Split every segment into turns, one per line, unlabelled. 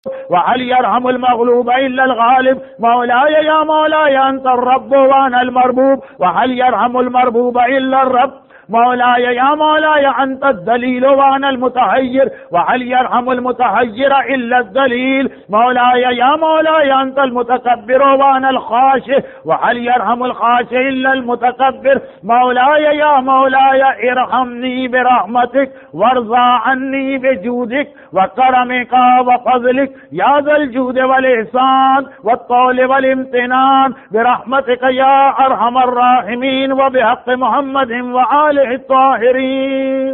وهل يرحم المغلوب إلا الغالب مولاي يا مولاي أنت الرب وأنا المربوب وهل يرحم المربوب إلا الرب مولاي يا مولاي أنت الدليل وأنا المتحير وهل يرحم المتحير إلا الدليل مولاي يا مولاي أنت المتكبر وأنا الخاشع وهل يرحم الخاشع إلا المتكبر مولاي يا مولاي ارحمني برحمتك وارضى عني بجودك وكرمك وفضلك يا ذا الجود والإحسان والطول والامتنان برحمتك يا أرحم الراحمين وبحق محمد وآله الطاهرین۔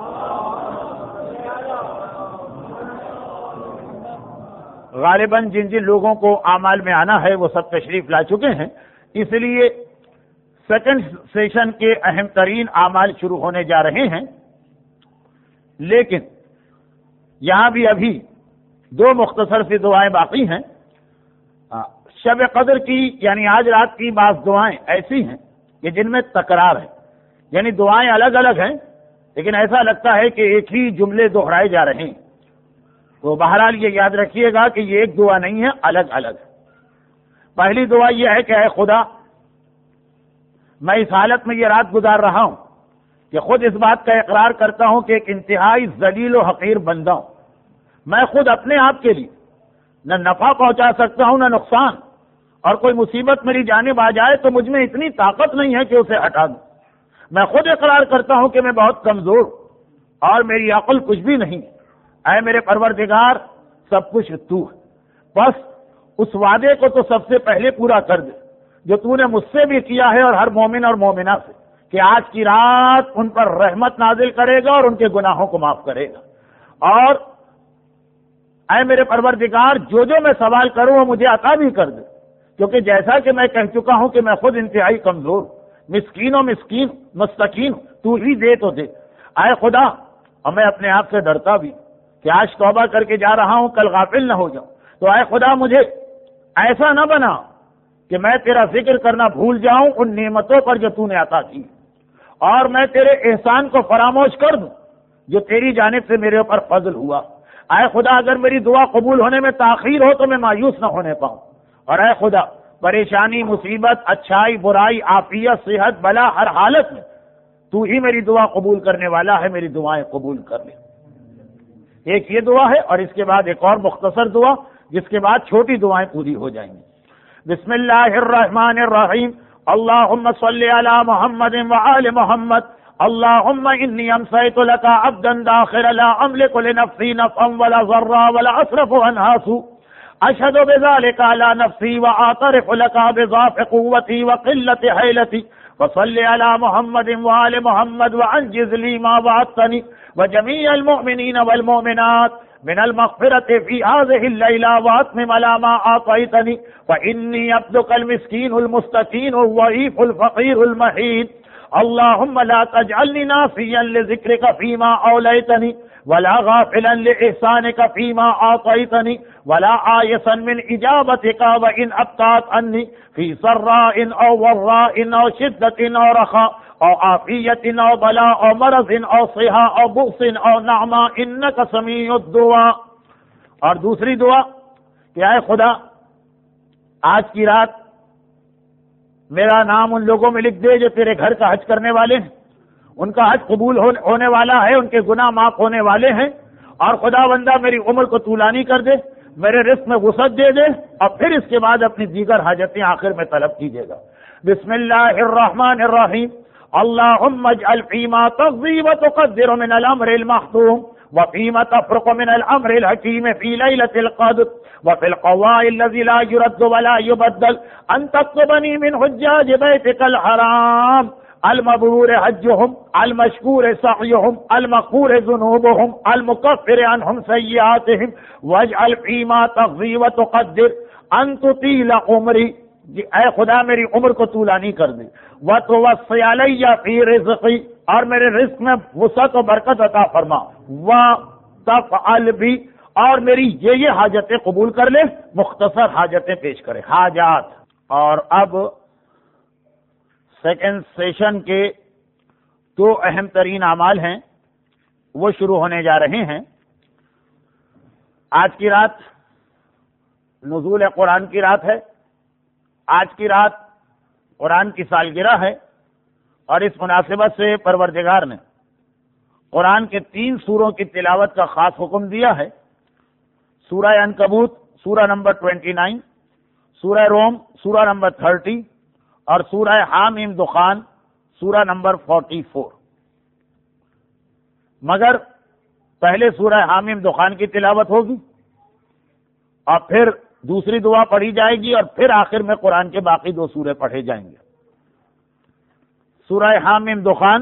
غالباً جن جن لوگوں کو اعمال میں آنا ہے وہ سب تشریف لا چکے ہیں، اس لیے سیکنڈ سیشن کے اہم ترین اعمال شروع ہونے جا رہے ہیں، لیکن یہاں بھی ابھی دو مختصر سی دعائیں باقی ہیں۔ شب قدر کی یعنی آج رات کی بعض دعائیں ایسی ہیں کہ جن میں تکرار ہے، یعنی دعائیں الگ الگ ہیں لیکن ایسا لگتا ہے کہ ایک ہی جملے دہرائے جا رہے ہیں، تو بہرحال یہ یاد رکھیے گا کہ یہ ایک دعا نہیں ہے، الگ الگ ہے۔ پہلی دعا یہ ہے کہ اے خدا، میں اس حالت میں یہ رات گزار رہا ہوں کہ خود اس بات کا اقرار کرتا ہوں کہ ایک انتہائی ذلیل و حقیر بندہ ہوں، میں خود اپنے آپ کے لیے نہ نفع پہنچا سکتا ہوں نہ نقصان، اور کوئی مصیبت میری جانب آ جائے تو مجھ میں اتنی طاقت نہیں ہے کہ اسے ہٹا دوں۔ میں خود اقرار کرتا ہوں کہ میں بہت کمزور اور میری عقل کچھ بھی نہیں، اے میرے پروردگار سب کچھ تو ہے، بس اس وعدے کو تو سب سے پہلے پورا کر دے جو تو نے مجھ سے بھی کیا ہے اور ہر مومن اور مومنہ سے، کہ آج کی رات ان پر رحمت نازل کرے گا اور ان کے گناہوں کو معاف کرے گا۔ اور اے میرے پروردگار جو جو میں سوال کروں وہ مجھے عطا بھی کر دے، کیونکہ جیسا کہ میں کہہ چکا ہوں کہ میں خود انتہائی کمزور ہوں، مسکین و مسکین مستقین، تو ہی دے تو دے۔ اے خدا، اور میں اپنے آپ سے ڈرتا بھی کہ آج توبہ کر کے جا رہا ہوں، کل غافل نہ ہو جاؤں، تو اے خدا مجھے ایسا نہ بنا کہ میں تیرا ذکر کرنا بھول جاؤں ان نعمتوں پر جو تو نے عطا کی، اور میں تیرے احسان کو فراموش کر دوں جو تیری جانب سے میرے اوپر فضل ہوا۔ اے خدا، اگر میری دعا قبول ہونے میں تاخیر ہو تو میں مایوس نہ ہونے پاؤں، اور اے خدا پریشانی، مصیبت، اچھائی، برائی، عافیت، صحت، بلا، ہر حالت میں تو ہی میری دعا قبول کرنے والا ہے، میری دعائیں قبول کر لے۔ ایک یہ دعا ہے، اور اس کے بعد ایک اور مختصر دعا، جس کے بعد چھوٹی دعائیں پوری ہو جائیں گی۔ بسم اللہ الرحمن الرحیم، اللہم صلی علی محمد وآل محمد، اللہم انی امسیت لک عبدا داخر لا املک لنفسی نفعا ولا ضرا ولا اصرف عنہا سوء، اشهد بذلك على نفسي واعترف لك بضعف قوتي وقلة حيلتي، وصل على محمد وآل محمد وانجز لي ما وعدتني وجميع المؤمنين والمؤمنات من المغفرة في هذه الليلة واتمم على ما اعطيتني، فاني عبدك المسكين المستكين الضعيف الفقير المحيد، اللهم لا تجعلني ناسيا لذكرك فيما أوليتني ولا غافلا لإحسانك فيما أعطيتني ولا عائسا من إجابتك وإن أبطأت عني في سراء أو ضراء أو شدة أو رخاء أو عافية أو بلاء أو مرض أو صحة أو بؤس أو نعمة إنك سميع الدعاء۔ اور دوسری دعا کہ اے خدا، آج کی رات میرا نام ان لوگوں میں لکھ دے جو تیرے گھر کا حج کرنے والے ہیں، ان کا حج قبول ہونے والا ہے، ان کے گناہ معاف ہونے والے ہیں، اور خدا بندہ میری عمر کو طولانی کر دے، میرے رزق میں وسعت دے دے، اور پھر اس کے بعد اپنی دیگر حاجتیں آخر میں طلب کیجیے گا۔ بسم اللہ الرحمن الرحیم، اللہم اجعل فیما تقضی وتقدر من الامر المحتوم وفيما تفرق من الأمر الحكيم في ليلة القدر وفي القضاء الذي لا يرد ولا يبدل أن تطلبني من حجاج بيتك الحرام المبرور حجهم المشكور سعيهم المغفور ذنوبهم المكفر عنهم سيئاتهم واجعل فيما تقضي وتقدر أن تطيل عمري، اے خدا میری عمر کو طولانی کر دے، وتوسع علی فی رزقی، اور میرے رزق میں وسعت و برکت عطا فرما، وتفعل بی، اور میری یہ حاجتیں قبول کر لے۔ مختصر حاجتیں پیش کرے، حاجات۔ اور اب سیکنڈ سیشن کے دو اہم ترین اعمال ہیں، وہ شروع ہونے جا رہے ہیں۔ آج کی رات نزول قرآن کی رات ہے. آج کی رات قرآن کی سالگرہ ہے اور اس مناسبت سے پروردگار نے قرآن کے 3 سوروں کی تلاوت کا خاص حکم دیا ہے. سورہ عنکبوت سورہ نمبر 29، سورہ روم سورہ نمبر 30 اور سورہ حامیم دخان سورہ نمبر 44. مگر پہلے سورہ حامیم دخان کی تلاوت ہوگی اور پھر دوسری دعا پڑھی جائے گی اور پھر آخر میں قرآن کے باقی 2 سورے پڑھے جائیں گے. سورہ حامیم دخان،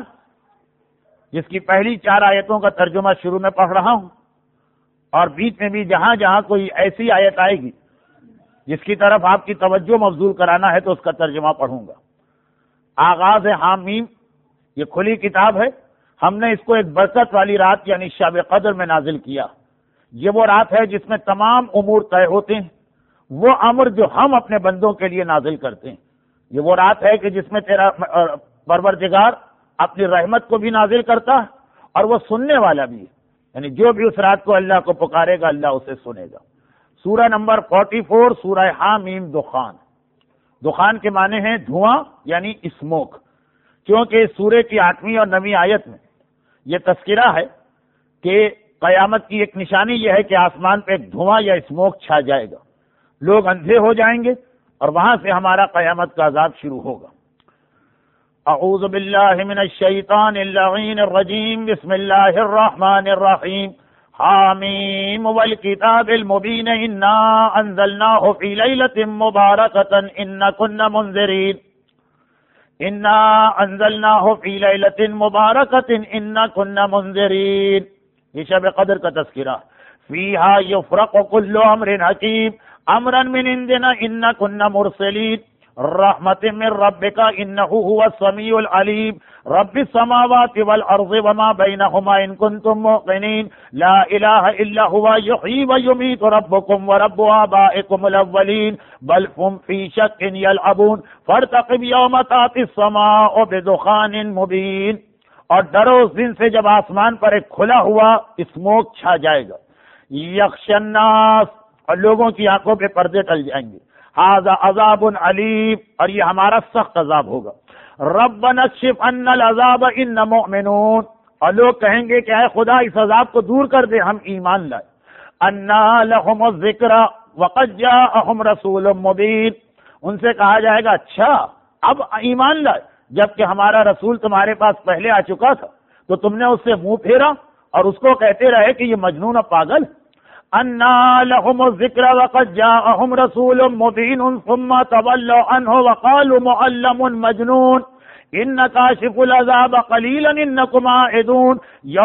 جس کی پہلی 4 آیتوں کا ترجمہ شروع میں پڑھ رہا ہوں اور بیچ میں بھی جہاں جہاں کوئی ایسی آیت آئے گی جس کی طرف آپ کی توجہ مبذول کرانا ہے تو اس کا ترجمہ پڑھوں گا. آغاز حامیم، یہ کھلی کتاب ہے. ہم نے اس کو ایک برکت والی رات یعنی شب قدر میں نازل کیا. یہ وہ رات ہے جس میں تمام امور طے ہوتے ہیں، وہ امر جو ہم اپنے بندوں کے لیے نازل کرتے ہیں. یہ وہ رات ہے کہ جس میں تیرا پروردگار اپنی رحمت کو بھی نازل کرتا ہے اور وہ سننے والا بھی ہے، یعنی جو بھی اس رات کو اللہ کو پکارے گا اللہ اسے سنے گا. سورہ نمبر 44 سورہ حامیم دخان. دخان کے معنی ہیں دھواں یعنی اسموک. کیونکہ اس سورے کی 8ویں اور 9ویں آیت میں یہ تذکرہ ہے کہ قیامت کی ایک نشانی یہ ہے کہ آسمان پہ ایک دھواں یا اسموک چھا جائے گا، لوگ اندھے ہو جائیں گے اور وہاں سے ہمارا قیامت کا عذاب شروع ہوگا. اعوذ باللہ من الشیطان اللعین الرجیم، بسم اللہ الرحمن الرحیم. حامیم والکتاب المبین انا انزلناہ فی لیلۃ مبارکۃ انا کنا منذرین. انا انزلناہ فی لیلۃ مبارکۃ انا کنا منذرین. یہ شب قدر کا تذکرہ. فیہا یفرق کل امر حکیم امرا من عندنا انا کنا مرسلین. رحمت من ربک انہ هو السمیع العلیم. رب السماوات والارض وما بینہما ان کنتم موقنین. لا الہ الا هو یحیی ویمیت ربکم ورب آبائکم الاولین بل هم فی شک یلعبون فارتقب یوم تأتی السماء بدخان مبین. اور ڈرو اس دن سے جب آسمان پر ایک کھلا ہوا اسموک چھا جائے گا. یخشی الناس، اور لوگوں کی آنکھوں پہ پردے ٹل جائیں گے. ھذا عذاب علیم، اور یہ ہمارا سخت عذاب ہوگا. ربنا اکشف عنا العذاب ان مؤمنون، اور لوگ کہیں گے کہ اے خدا اس عذاب کو دور کر دے، ہم ایمان لائے. انا لهم الذکر وقد جاءهم رسول مبین، ان سے کہا جائے گا اچھا اب ایمان لائے جبکہ ہمارا رسول تمہارے پاس پہلے آ چکا تھا تو تم نے اس سے منہ پھیرا اور اس کو کہتے رہے کہ یہ مجنون اور پاگل. انا لهم الذکر وقد جاءهم رسول مبین ثم تولوا عنه وقالوا معلم مجنون. ان کاشف العذاب قلیلا انکم عائدون.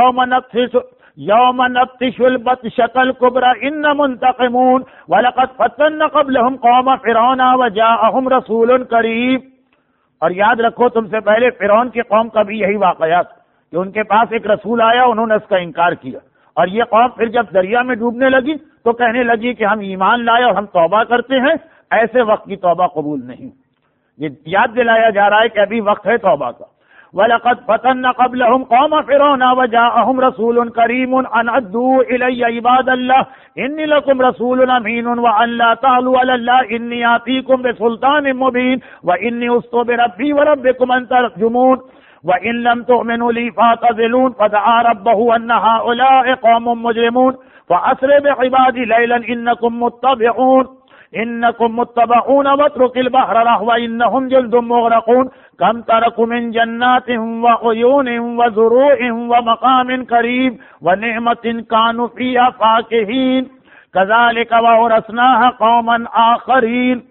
یوم نبطش البطشۃ الکبری ان منتقمون ولقد فتنا قبلهم قوم فرعون وجاءهم رسول کریم. اور یاد رکھو تم سے پہلے فرعون کی قوم کا بھی یہی واقعات کہ ان کے پاس ایک رسول آیا، انہوں نے اس کا انکار کیا، اور یہ قوم پھر جب دریا میں ڈوبنے لگی تو کہنے لگی کہ ہم ایمان لائے اور ہم توبہ کرتے ہیں. ایسے وقت کی توبہ قبول نہیں. یہ یاد دلایا جا رہا ہے کہ ابھی وقت ہے توبہ کا. وَلَقَدْ فَتَنَّ قَبْلَهُمْ قَوْمَ فِرْعَوْنَ وَجَاءَهُمْ رَسُولٌ كَرِيمٌ أَنْ أَدُّوا إِلَيَّ عِبَادَ اللَّهِ إِنِّي لَكُمْ رَسُولٌ أَمِينٌ وَأَنْ لَا تَعْلُوا عَلَى اللَّهِ إِنِّي آتِيكُمْ بِسُلْطَانٍ مُّبِينٍ وَإِنِّي عُذْتُ بِرَبِّي وَرَبِّكُمْ أَن تَرْجُمُونِ وَإِن لَّمْ تُؤْمِنُوا لِي فَاعْتَزِلُونِ فَدَعَا رَبَّهُ أَنَّ هَٰؤُلَاءِ قَوْمٌ مُجْرِمُونَ فَأَسْرِ بِعِبَادِي لَيْلًا إِنَّكُمْ مُتَّبِعُونَ انکم متبعون واترک البحر رهوا انهم جلد مغرقون کم ترکوا من جنات وعیون وزروع ومقام کریم ونعمت كانوا فيها فاکہین كذلك وورثناها قوما آخرین.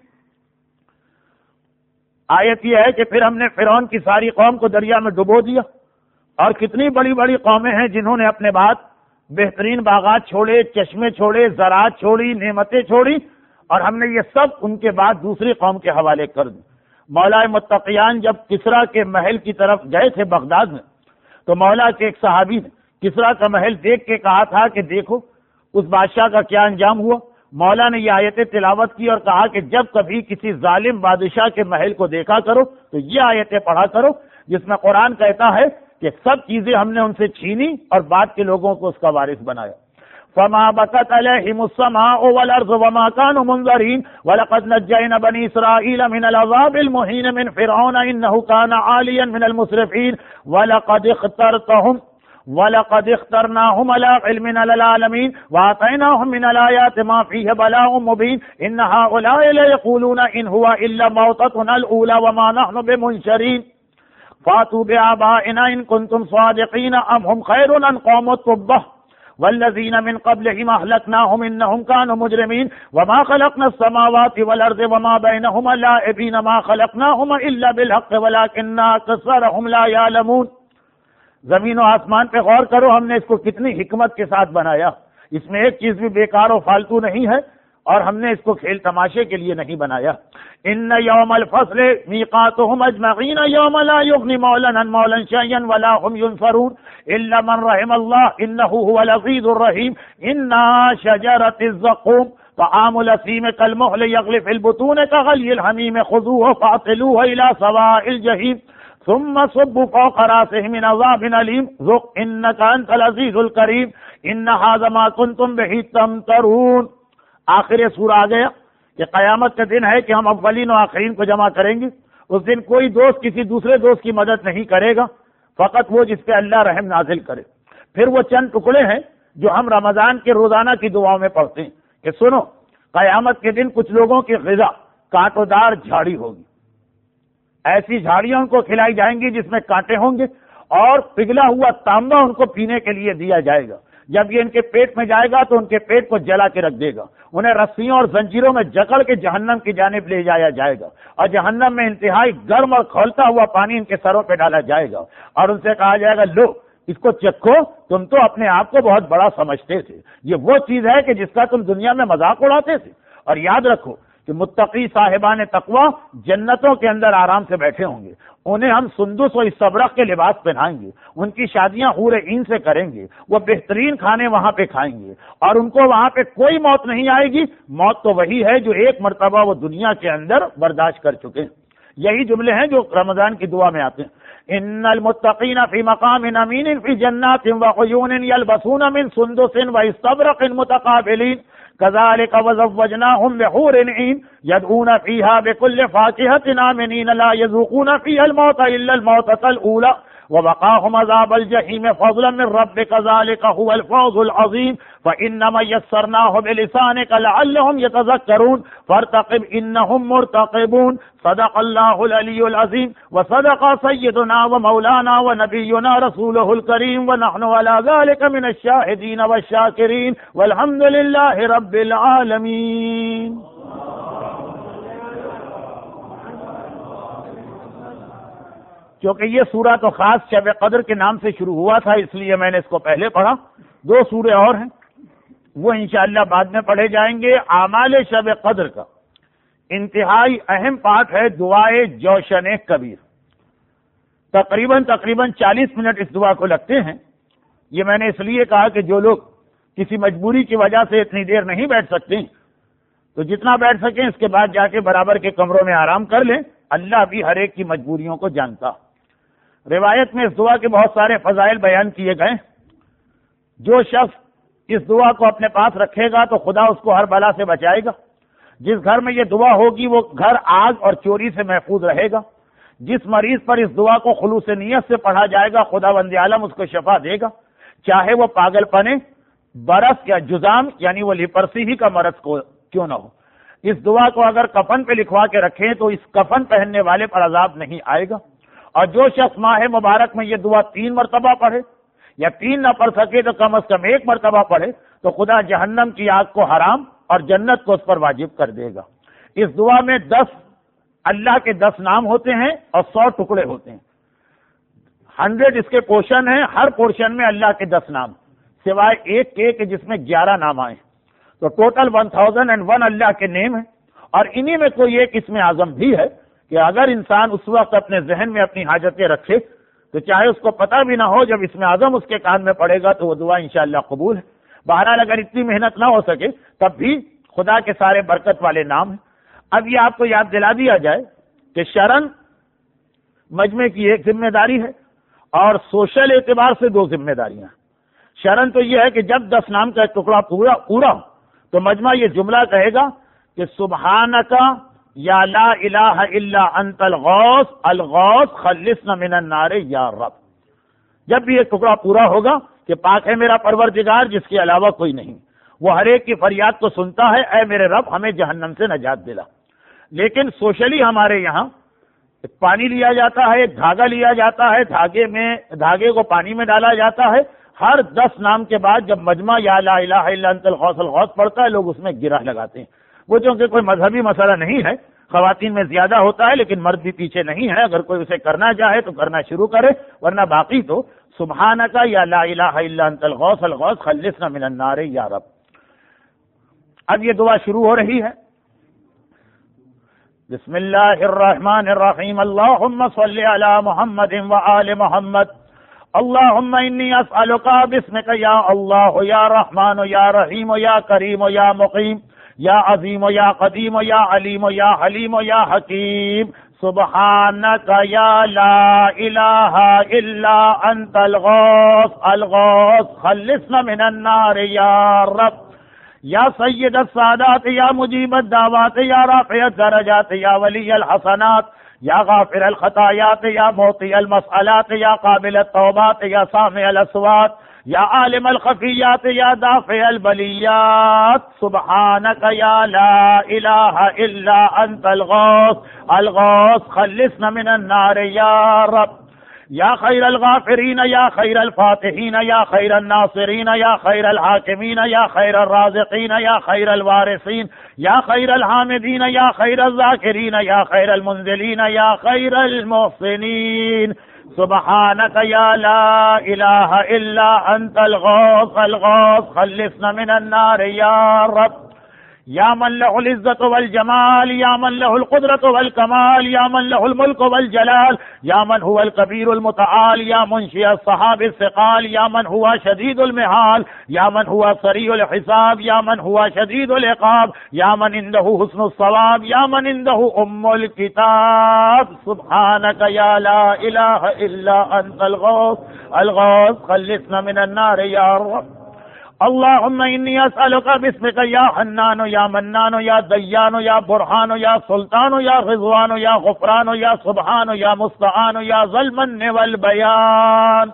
آیت یہ ہے کہ پھر ہم نے فرعون کی ساری قوم کو دریا میں ڈبو دیا، اور کتنی بڑی بڑی قومیں ہیں جنہوں نے اپنے بعد بہترین باغات چھوڑے، چشمے چھوڑے، زراعت چھوڑی، نعمتیں چھوڑی، اور ہم نے یہ سب ان کے بعد دوسری قوم کے حوالے کر دی. مولا متقیان جب کسرا کے محل کی طرف گئے تھے بغداد میں تو مولا کے ایک صحابی نے کسرا کا محل دیکھ کے کہا تھا کہ دیکھو اس بادشاہ کا کیا انجام ہوا. مولا نے یہ آیتیں تلاوت کی اور کہا کہ جب کبھی کسی ظالم بادشاہ کے محل کو دیکھا کرو تو یہ آیتیں پڑھا کرو جس میں قرآن کہتا ہے کہ سب چیزیں ہم نے ان سے چھینی اور بعد کے لوگوں کو اس کا وارث بنایا. فما بكت عليهم السماء والأرض وما كانوا منظرين ولقد نجينا بني إسرائيل من العذاب المهين من فرعون إنه كان عاليا من المسرفين ولقد اخترناهم على علم على العالمين وآتيناهم من الآيات ما فيه بلاء مبين إن هؤلاء ليقولون إن هو إلا موتتنا الأولى وما نحن بمنشرين فاتوا بآبائنا إن كنتم صادقين أم هم خير أم قوم التبة والذين من قبلهم أهلكناهم إنهم كانوا مجرمين وما خلقنا السماوات والأرض وما بينهما لاعبين ما خلقناهما إلا بالحق ولكن أكثرهم لا يعلمون. زمین و آسمان پہ غور کرو، ہم نے اس کو کتنی حکمت کے ساتھ بنایا. اس میں ایک چیز بھی بیکار و فالتو نہیں ہے، اور ہم نے اس کو کھیل تماشے کے لیے نہیں بنایا. ان یوم الفصل میقاتهم اجمعین یوم لا یغنی مولا عن مولا شیئا ولا هم ينصرون الا من رحم الله انه هو العزیز الرحیم. ان شجرة الزقوم طعام الأثيم كالمهل يغلي في البطون كغلي الحميم خذوه فاعتلوه إلى سواء الجحيم ثم صبوا فوق راسه من عذاب أليم ذق إنك أنت العزيز الكريم إن هذا ما كنتم به تمترون. آخر سورہ آ گیا کہ قیامت کا دن ہے کہ ہم اولین و آخرین کو جمع کریں گے. اس دن کوئی دوست کسی دوسرے دوست کی مدد نہیں کرے گا، فقط وہ جس پہ اللہ رحم نازل کرے. پھر وہ چند ٹکڑے ہیں جو ہم رمضان کے روزانہ کی دعاؤں میں پڑھتے ہیں کہ سنو، قیامت کے دن کچھ لوگوں کی غذا کانٹوں دار جھاڑی ہوگی. ایسی جھاڑیاں ان کو کھلائی جائیں گی جس میں کانٹے ہوں گے، اور پگھلا ہوا تانبا ان کو پینے کے لیے دیا جائے گا. جب یہ ان کے پیٹ میں جائے گا تو ان کے پیٹ کو جلا کے رکھ دے گا. انہیں رسیوں اور زنجیروں میں جکڑ کے جہنم کی جانب لے جایا جائے گا، اور جہنم میں انتہائی گرم اور کھولتا ہوا پانی ان کے سروں پہ ڈالا جائے گا، اور ان سے کہا جائے گا لو اس کو چکھو، تم تو اپنے آپ کو بہت بڑا سمجھتے تھے. یہ وہ چیز ہے کہ جس کا تم دنیا میں مذاق اڑاتے تھے. اور یاد رکھو کہ متقی صاحبان تقوی جنتوں کے اندر آرام سے بیٹھے ہوں گے. انہیں ہم سندس و استبرق کے لباس پہنائیں گے، ان کی شادیاں حور عین سے کریں گے، وہ بہترین کھانے وہاں پہ کھائیں گے، اور ان کو وہاں پہ کوئی موت نہیں آئے گی. موت تو وہی ہے جو ایک مرتبہ وہ دنیا کے اندر برداشت کر چکے ہیں. یہی جملے ہیں جو رمضان کی دعا میں آتے ہیں. ان المتقین فی مقام امین فی جنات وعیون یلبسون من سندس واستبرق متقابلین كذلك وزوجناهم بحور عين يدعون فيها بكل فاكهة آمنين لا يذوقون فيها الموت إلا الموتة الأولى ووقاهم عذاب الجحيم فضلا من ربك ذلك هو الفوز العظيم فإنما يسرناه بلسانك لعلهم يتذكرون فارتقب إنهم مرتقبون. صدق الله العلي العظيم وصدق سيدنا ومولانا ونبينا رسوله الكريم ونحن على ذلك من الشاهدين والشاكرين والحمد لله رب العالمين. کیونکہ یہ سورہ تو خاص شب قدر کے نام سے شروع ہوا تھا، اس لیے میں نے اس کو پہلے پڑھا. 2 سورے اور ہیں، وہ انشاءاللہ بعد میں پڑھے جائیں گے. اعمال شب قدر کا انتہائی اہم پارٹ ہے دعائے جوشن کبیر. تقریباً 40 منٹ اس دعا کو لگتے ہیں. یہ میں نے اس لیے کہا کہ جو لوگ کسی مجبوری کی وجہ سے اتنی دیر نہیں بیٹھ سکتے تو جتنا بیٹھ سکیں اس کے بعد جا کے برابر کے کمروں میں آرام کر لیں. اللہ بھی ہر ایک کی مجبوریوں کو جانتا. روایت میں اس دعا کے بہت سارے فضائل بیان کیے گئے. جو شخص اس دعا کو اپنے پاس رکھے گا تو خدا اس کو ہر بلا سے بچائے گا. جس گھر میں یہ دعا ہوگی وہ گھر آگ اور چوری سے محفوظ رہے گا. جس مریض پر اس دعا کو خلوص نیت سے پڑھا جائے گا خدا وند عالم اس کو شفا دے گا، چاہے وہ پاگل پنے، برس یا جزام یعنی وہ لیپرسی ہی کا مرض کو کیوں نہ ہو. اس دعا کو اگر کفن پہ لکھوا کے رکھیں تو اس کفن پہننے والے پر عذاب نہیں آئے گا. اور جو شخص ماہ مبارک میں یہ دعا 3 مرتبہ پڑھے یا 3 نہ پڑھ سکے تو کم از کم 1 مرتبہ پڑھے تو خدا جہنم کی آگ کو حرام اور جنت کو اس پر واجب کر دے گا. اس دعا میں 10 اللہ کے 10 نام ہوتے ہیں اور 100 ٹکڑے ہوتے ہیں. 100 اس کے پورشن ہیں، ہر پورشن میں اللہ کے 10 نام سوائے ایک کے کہ جس میں 11 نام آئے. تو ٹوٹل 1001 اللہ کے نیم ہیں. اور انہی میں کوئی ایک اسم اعظم بھی ہے کہ اگر انسان اس وقت اپنے ذہن میں اپنی حاجتیں رکھے تو چاہے اس کو پتہ بھی نہ ہو، جب اسم اعظم اس کے کان میں پڑے گا تو وہ دعا انشاءاللہ قبول ہے. بہرحال اگر اتنی محنت نہ ہو سکے تب بھی خدا کے سارے برکت والے نام ہیں. اب یہ آپ کو یاد دلا دیا جائے کہ شرن مجمع کی ایک ذمہ داری ہے اور سوشل اعتبار سے 2 ذمہ داریاں. شرن تو یہ ہے کہ جب 10 نام کا ٹکڑا پورا ہو تو مجمع یہ جملہ کہے گا کہ سبحانک یا لا الہ الا انت الغوث الغوث خلصنا من النار یا رب. جب بھی یہ ٹکڑا پورا ہوگا کہ پاک ہے میرا پروردگار جس کے علاوہ کوئی نہیں، وہ ہر ایک کی فریاد کو سنتا ہے، اے میرے رب ہمیں جہنم سے نجات دلا. لیکن سوشلی ہمارے یہاں پانی لیا جاتا ہے، ایک دھاگا لیا جاتا ہے، دھاگے کو پانی میں ڈالا جاتا ہے. ہر 10 نام کے بعد جب مجمع یا لا الہ الا انت الغوث الغوث پڑھتا ہے لوگ اس میں گرہ لگاتے ہیں. وہ چونکہ کوئی مذہبی مسئلہ نہیں ہے، خواتین میں زیادہ ہوتا ہے لیکن مرد بھی پیچھے نہیں ہے، اگر کوئی اسے کرنا چاہے تو کرنا شروع کرے، ورنہ باقی تو سبحانک یا لا الہ الا انت الغوث الغوث خلصنا من النار یا رب. اب یہ دعا شروع ہو رہی ہے. بسم اللہ الرحمن الرحیم اللہم صل علی محمد وآل محمد اللہم انی اسألک باسمک یا اللہ یا رحمان یا رحیم یا کریم یا مقیم یا عظیم یا قدیم یا علیم یا حلیم یا حکیم سبحانک یا لا الہ الا انت الغوث الغوث خلصنا من النار یا رب یا سید السادات یا مجیب الدعوات یا رافع الدرجات یا ولی الحسنات یا غافر الخطایات یا موتی المسئلات یا قابل التوبات یا سامع الاصوات یا عالم الخفیات یا دافع البلیات سبحانک یا لا الہ الا انت الغوث الغوث خلصنا من النار یا رب یا خیر الغافرین یا خیر الفاتحین یا خیر الناصرین یا خیر الحاکمین یا خیر الرازقین یا خیر الوارثین یا خیر الحامدین یا خیر الذاکرین یا خیر المنزلین یا خیر المحسنین سبحانک یا لا الہ الا انت الغوث الغوث خلصنا من النار یا رب یا من له العزة والجمال یا من له القدرة والکمال یا من له الملك والجلال یا من هو الكبير المتعال یا منشئ السحاب الثقال یا من هو شدید المحال یا من هو سریع الحساب یا من هو شدید العقاب یا من عنده حسن الصواب یا من عنده الكتاب سبحانك یا لا الہ الا انت الغوث الغوث خلصنا من النار یا رب اللهم انی اسألک باسمک یا حنان یا منان یا دیان یا برہان یا سلطان یا رضوان یا غفران یا سبحان یا مستعان یا ذا المن والبیان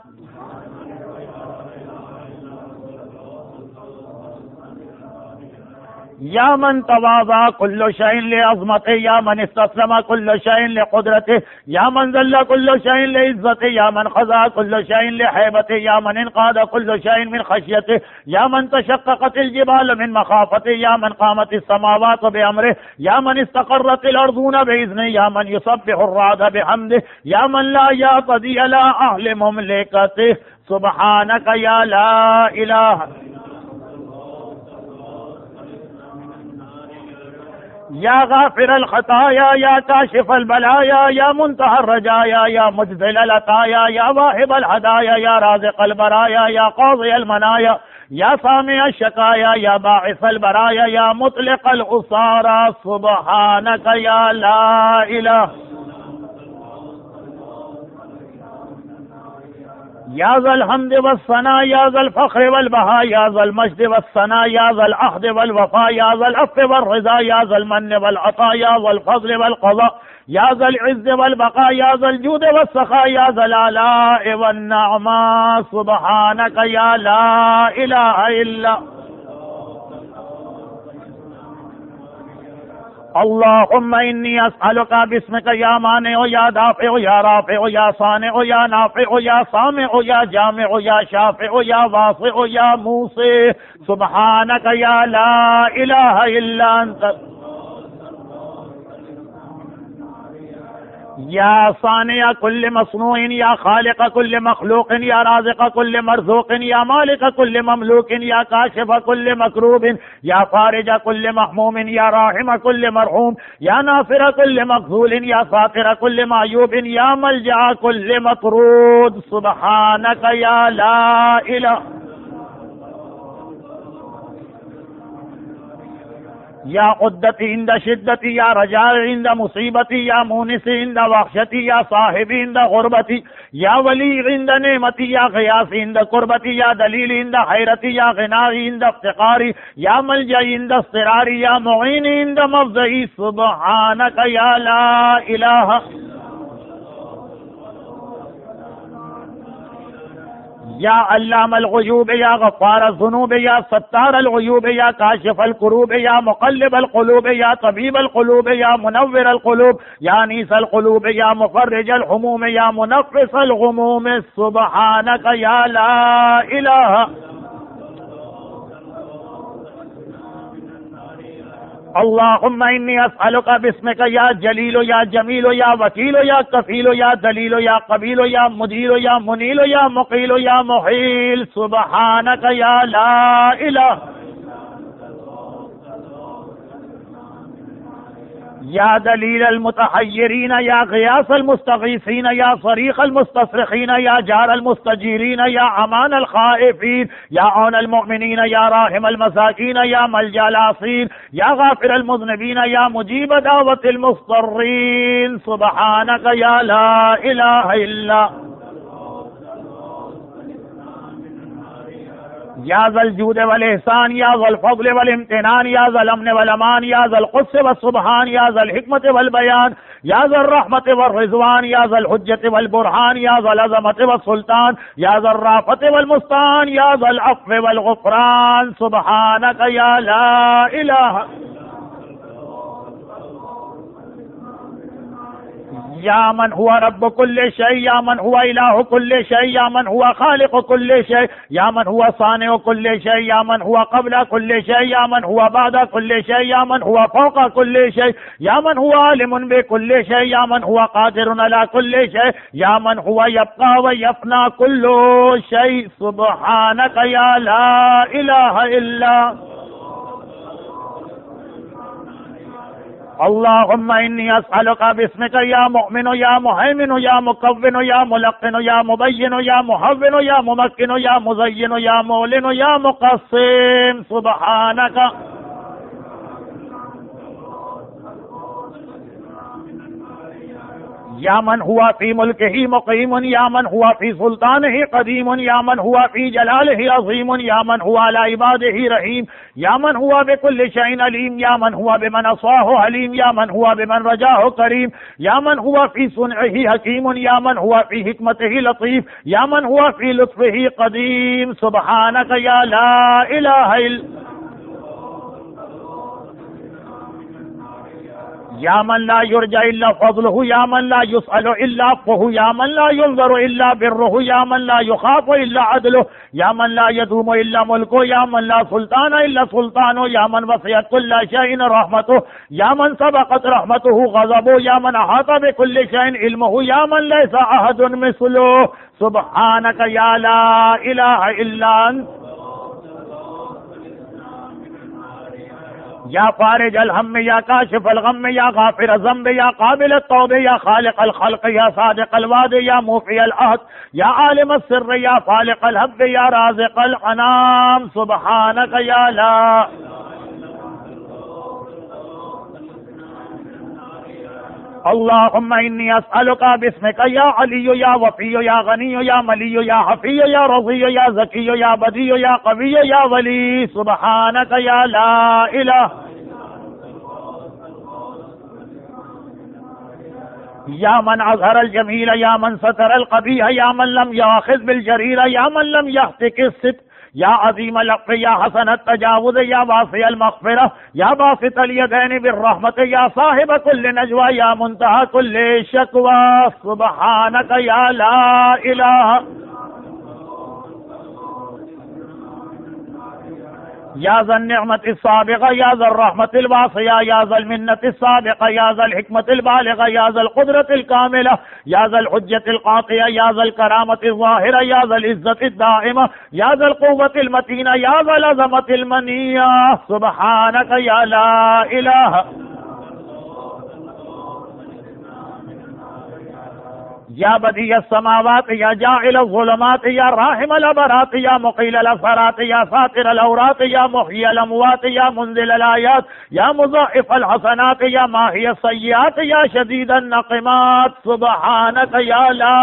یا من تواضع كل شيء لعظمته یا من استسلم كل شيء لقدرته یا من ذل كل شيء لعزته یا من خضع كل شيء لهيبته یا من انقاد كل شيء من خشيته یا من تشققت الجبال من مخافته یا من قامت السماوات بأمره یا من استقرت الأرضون بإذنه یا من يسبح الرعد بحمده یا من لا يعتدي على أهل مملكته سبحانك یا لا الہ یا غافر الخطایا یا کاشف البلایا یا منتہى الرجایا یا مجزل العطایا یا واہب الہدایا یا رازق البرایا یا قاضی المنایا یا سامع الشکایا یا باعث البرایا یا مطلق الاسارى سبحانک یا لا الہ یا ذا الحمد والثناء یا ذا الفخر والبہاء یا ذا المجد والثناء یا ذا العہد والوفاء یا ذا العفو والرضا یا ذا المن والعطاء یا ذا الفضل والقضاء یا ذا العز والبقاء یا ذا الجود والسخاء یا ذا الآلاء والنعماء سبحانک یا لا الہ الا اللہم انی اسألک باسمک یا مانع یا دافع یا رافع یا صانع یا نافع یا سامع یا جامع یا شافع یا واسع یا موسع سبحانک یا لا الہ الا انت یا صانع کل مصنوع یا خالق کل مخلوق یا رازق کل مرزوق یا مالک کل مملوک یا کاشف کل مکروب یا فارج کل محموم یا راحم کل مرحوم یا ناصر کل مخذول یا ساتر کل معیوب یا ملجأ کل مطرود سبحانک یا لا الہ یا قدتی عند شدتی، یا رجاء عند مصیبتی، یا مونس عند وحشتی، یا صاحب عند غربتی، یا ولی عند نعمتی، یا غیاث عند قربتی، یا دلیل عند حیرتی، یا غنائی عند افتقاری، یا ملجئی عند اضطراری، یا معین عند مفزعی، سبحانک یا لا الہ یا علام الغیوب، یا غفار الذنوب، یا ستار الغیوب، یا کاشف الکروب، یا مقلب القلوب، یا طبیب القلوب، یا منور القلوب، یا انیس القلوب، یا مفرج الحموم، یا منفس الغموم، سبحانک یا لا الہ اللهم انی اسألک باسمک یا جلیل یا جمیل یا وکیل یا کفیل یا دلیل یا قبیل یا مدیر یا منیل یا مقیل یا محیل، سبحانک یا لا الہ یا دلیل المتحیرین، یا غیاث المستغیثین، یا صریخ المستصرخین، یا جار المستجیرین، یا امان الخائفین، یا عون المؤمنین، یا راحم المساکین، یا ملجا العاصین، یا غافر المذنبین، یا مجیب دعوت المضطرین، سبحانک یا لا الہ الا یا ذا الجود والاحسان، یا ذا الفضل والامتنان، یا ذا الامن والامان، یا ذا القدس والسبحان، یا ذا الحکمت والبیان، یا ذا الرحمت والرضوان، یا ذا الحجت والبرہان، یا ذا العظمت والسلطان، یا ذا الرافت والمستعان، یا ذا العفو والغفران، سبحانک یا لا الہ یا من هو رب كل شيء، یا من هو اله كل شيء، یا من هو خالق كل شيء، یا من هو صانع كل شيء، یا من هو قبل كل شيء، یا من هو بعد كل شيء، یا من هو فوق كل شيء، یا من هو عالم بكل شيء، یا من هو قادر على كل شيء، یا من هو يبقى ويفنى كل شيء، سبحانك يا لا اله الا اللهم انی اسألک باسمک یا مؤمن یا مہیمن یا مکون یا ملقن یا مبین یا محون یا ممکن یا مزین یا مولن یا مقسم، سبحانک یا من ہوا فی ملکہ مقیم، یا من ہوا فی سلطانہ قدیم، یا من ہوا فی جلالہ عظیم، یا من ہوا علی عبادہ رحیم، یا من ہوا بکل شیء علیم، یا من ہوا بمن عصاہ حلیم، یا من ہوا بمن رجاہ کریم، یا من ہوا فی صنعہ حکیم، یا من ہوا فی حکمتہ لطیف، یا من ہوا فی لطفہ قدیم، سبحانک یا لا الہ الا یا من لا یرجى الا فضله، یا من لا يسأل الا عفوه، یا من لا ينظر الا بره، یا من لا يخاف الا عدله، یا من لا يدوم الا ملكه، یا من لا سلطان الا سلطانه، یا من وسعت كل شيء رحمته، یا من سبقت رحمته غضبه، یا من احاط بكل شيء علمه، یا من ليس احد مثله، سبحانك یا لا اله الا انت یا فارج الہم، یا کاشف الغم، یا غافر الذنب، یا قابل التوب، یا خالق الخلق، یا صادق الوعد، یا موفی العہد، یا عالم السر، یا فالق الحب، یا رازق الانام، سبحانک یا لا اللهم انی اسألک باسمک یا علی یا وفی یا غنی یا ملی یا حفی یا رضی یا ذکی یا بدی یا قوی یا ولی، سبحانک یا لا الہ یا من اظہر الجمیل، یا من ستر القبیح، یا من لم یاخذ بالجریر، یا من لم یحتک الصدق، یا عظیم العفو، یا حسن التجاوز، یا واسع المغفرہ، یا باسط الیدین بالرحمت، یا صاحب کل نجوى، یا منتہى کل شکوى، سبحانک یا لا الہ یا ذا النعمت السابقہ، یا ذا الرحمت الواسعہ، یا ذا المنت السابقہ، یا ذا الحکمت البالغہ، یا ذا القدرت الکاملہ، یا ذا الحجت القاطعہ، یا ذا الکرامت الظاہرہ، یا ذا العزت الدائمہ، یا ذا القوت المتینہ، یا ذا العظمت المنیہ، سبحانک یا لا الہ یا بدیع السماوات یا جاعل الظلمات یا راحم الابرات یا مقیل الاثرات یا ساتر العورات یا محیی الاموات یا منزل الآیات یا مضاعف الحسنات یا ماحی السیئات یا شدید النقمات سبحانک یا لا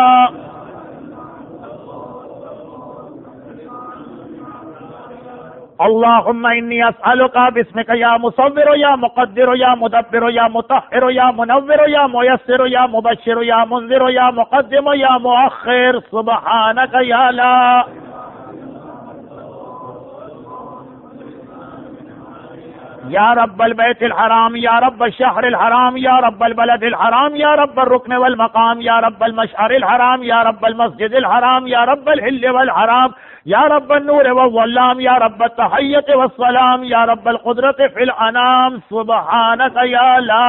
اللهم انی اسألک باسمک یا مصور یا مقدر یا مدبر یا مطهر یا منور یا میسر یا مبشر یا منذر یا مقدم یا مؤخر سبحانک یا لا یا رب البیت الحرام یا رب الشہر الحرام یا رب البلد الحرام یا رب الرکن والمقام یا رب المشعر الحرام یا رب المسجد الحرام یا رب الحل والحرام یا رب النور والظلام یا رب التحیت والسلام یا رب القدرت فی الانام سبحانک یا لا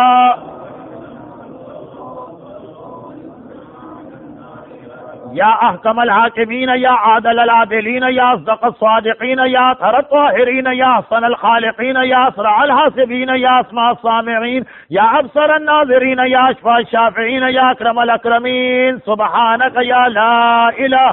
یا احکم الحاکمین یا عادل العادلین یا اصدق الصادقین یا اطہر الطاہرین یا احسن الخالقین یا اسرع الحاسبین یا اسمع السامعین یا ابصر الناظرین یا اشفى الشافعین یا اکرم الاکرمین سبحانک یا لا الہ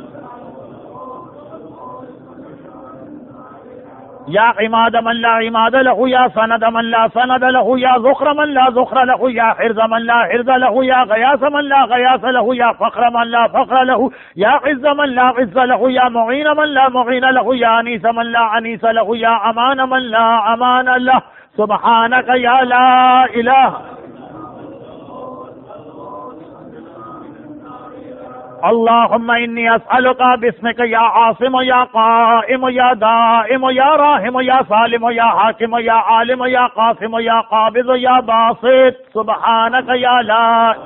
یا عماد من لا عماد له یا سند من لا سند له یا ذخر من لا ذخر له یا حرز من لا حرز له یا غیاث من لا غیاث له یا فقر من لا فقر له یا عز من لا عز له یا معین من لا معین له یا انیس من لا انیس له یا امان من لا امان له سبحانک یا لا الہ اللهم انی اسألک باسمک یا عاصم یا قائم یا دائم یا راحم یا سالم یا حاکم یا عالم یا قاسم یا قابض یا باسط سبحانک یا لا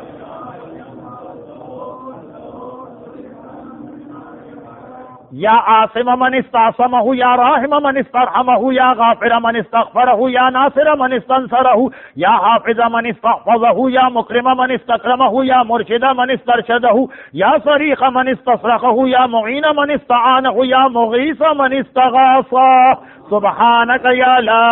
یا عاصم من استعصمه یا راحم من استرحمه یا غافر من استغفره یا ناصر من استنصره یا حافظ من استحفظه یا مکرم من استکرمه یا مرشد من استرشده یا صریخ من استصرخه یا معین من استعانه یا مغیث من استغاثه سبحانک یا لا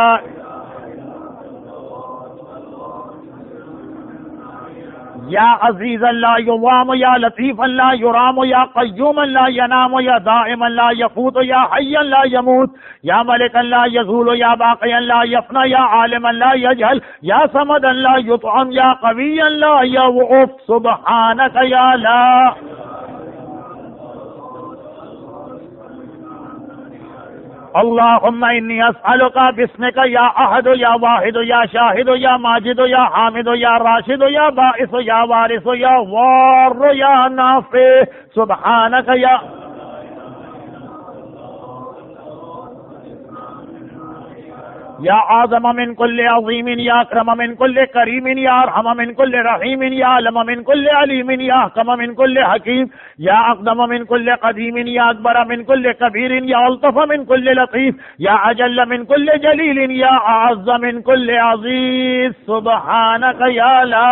یا عزیز لا یضام یا لطیف لا یرام یا قیوم لا ینام یا دائم لا یفوت یا حی لا یموت یا ملک لا یزول یا باقی لا یفنى یا عالم لا یجهل یا صمد لا یطعم یا قوی لا یضعف سبحانک یا لا اللهم انی اسألک باسمک یا احد یا واحد یا شاہد یا ماجد یا حامد یا راشد یا باعث یا وارث یا وار یا نافع سبحانک یا یا اعظم من کل عظیم یا اکرم من کل کریم یا ارحم من کل رحیم یا علم من کل علیم یا احکم من کل حکیم یا اقدم من کل قدیم یا اکبر من کل کبیر یا الطف من کل لطیف یا اجل من کل جلیل یا اعز من کل عزیز سبحانک یا لا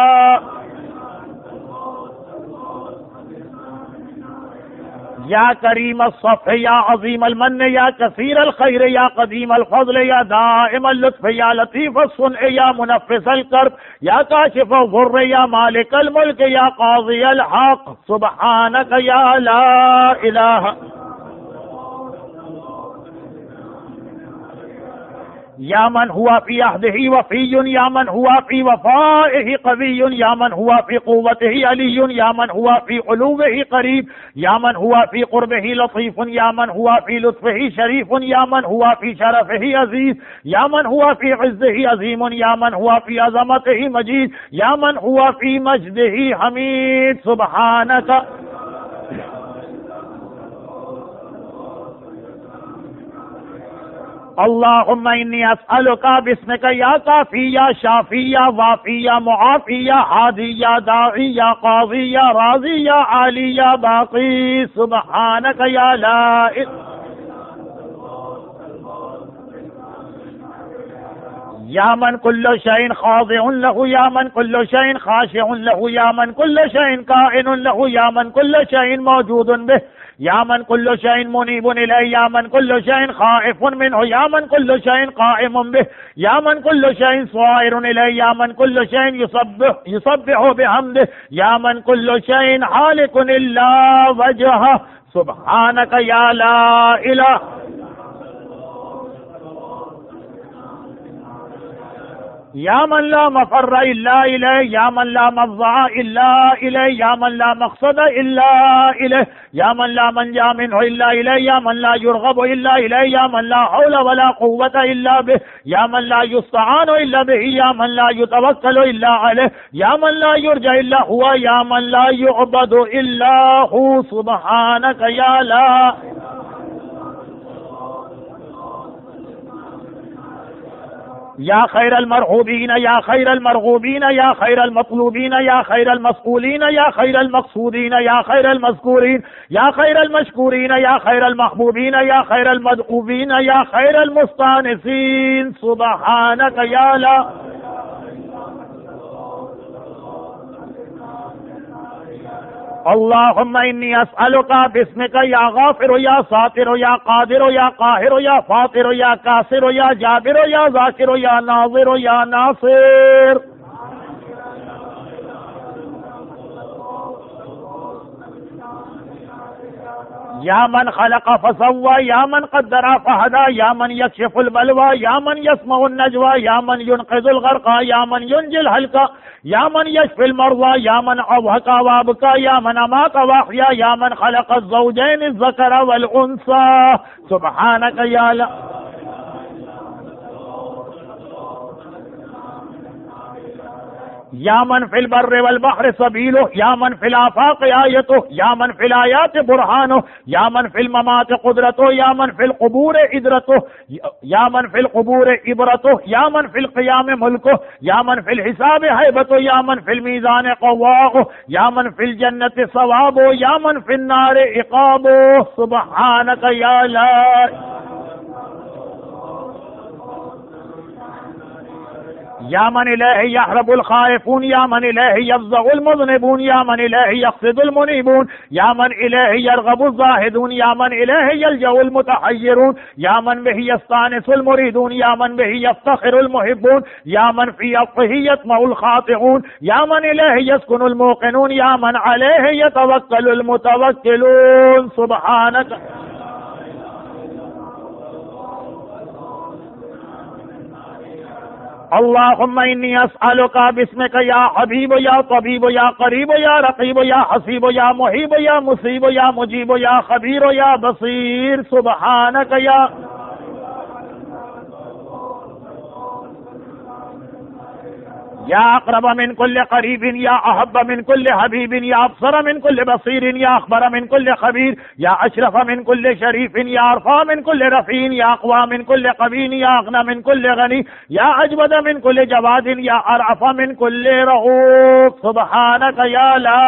یا کریم الصفح یا عظیم المن یا کثیر الخیر یا قدیم الفضل یا دائم اللطف یا لطیف الصنع یا منفس الکرب یا کاشف الضر یا مالک الملک یا قاضی الحق سبحانک یا لا الہ یا من ہوا فی عہدہ وفی یا من ہوا فی وفائہ قوی یا من ہوا فی قوتہ علی یا من ہوا فی علوہ قریب یا من ہوا فی قربہ لطیف یا من ہوا فی لطفہ شریف یا من ہوا فی شرفہ عزیز یا من ہوا فی عزہ عظیم یا من ہوا فی عظمتہ مجید یا من ہوا فی مجدہ حمید سبحانک اللهم انی اسألک باسمک یا کافی یا شافی یا وافی یا معافی یا ہادی یا داعی یا قاضی یا راضی یا عالی یا باقی سبحانک یا لا یا من کل شیء خاضع له یا من کل شیء خاشع له یا من کل شیء کائن له یا من کل شیء موجود به یا من کل شیء منیب الیہ یا من کل شیء خائف منہ یا من کل شیء قائم بہ یا من کل شیء صائر الیہ یا من کل شیء یسبح بحمدہ یا من کل شیء حالک الا وجہہ سبحانک یا لا الہ یا من لا مفر الا الیہ یا من لا مفزع الا الیہ یا من لا مقصد الا الیہ یا من لا منجا منہ الا الیہ یا من لا یرغب الا الیہ یا من لا حول ولا قوة الا بہ یا من لا یستعان الا بہ یا من لا یتوکل الا علیہ یا من لا یرجى الا هو یا من لا یعبد الا هو سبحانک یا لا یا خیر المرغوبین یا خیر المرغوبین یا خیر المطلوبین یا خیر المسئولین یا خیر المقصودین یا خیر المذکورین یا خیر المشکورین یا خیر المحبوبین یا خیر المدعوبین یا خیر المستانسین سبحانک یا لا اللهم انی اسألک باسمک یا غافر یا ساتر یا قادر یا قاہر یا فاطر یا کاسر یا جابر یا ذاکر یا ناظر یا ناصر یا من خلق فسوى یا من قدر فهدى یا من یکشف البلوى یا من یسمع النجوى یا من ينقذ الغرقى یا من ينجي الهلكى یا من یشفی المرضى یا من اوهق وابكى یا من امات واحیا یا من خلق الزوجین الذکر والانثى سبحانک یا لا یا من فی البر والبحر سبیلہ یا من فی الآفاق آیتہ یا من فی الآیات برہانہ یا من فی الممات قدرتہ یا من فی القبور عدرتہ یا من فی القبور عبرتہ یا من فی القیام ملکہ یا من فی الحساب ہیبتہ یا من فی المیزان قواہ یا من فی الجنت ثوابہ یا من فی النار عقابہ سبحانک یا لا یا من الیہ یحرب الخائفون یا من الیہ یفزع المذنبون یا من الیہ یقصد المنیبون یا من الیہ یرغب الزاہدون یا من الیہ یلجأ المتحیرون یا من بہ یستانس المریدون یا من بہ یفتخر المحبون یا من فی عطفہ یطمع الخاطئون یا من الیہ یسکن الموقنون یا من علیہ یتوکل المتوکلون سبحانک اللهم انی اسألک باسمک یا حبیب یا طبیب یا قریب یا رقیب یا حسیب یا محیب یا مصیب یا مجیب یا خبیر یا بصیر سبحانک یا یا اقرب من کل قریب یا احب من کل حبیب یا ابصر من کل بصیر یا اخبر من کل خبیر یا اشرف من کل شریف یا ارفع من کل رفیع یا اقوى من کل قوی یا اغنى من کل غنی یا اجود من کل جواد یا ارعف من کل رؤوف سبحانک یا لا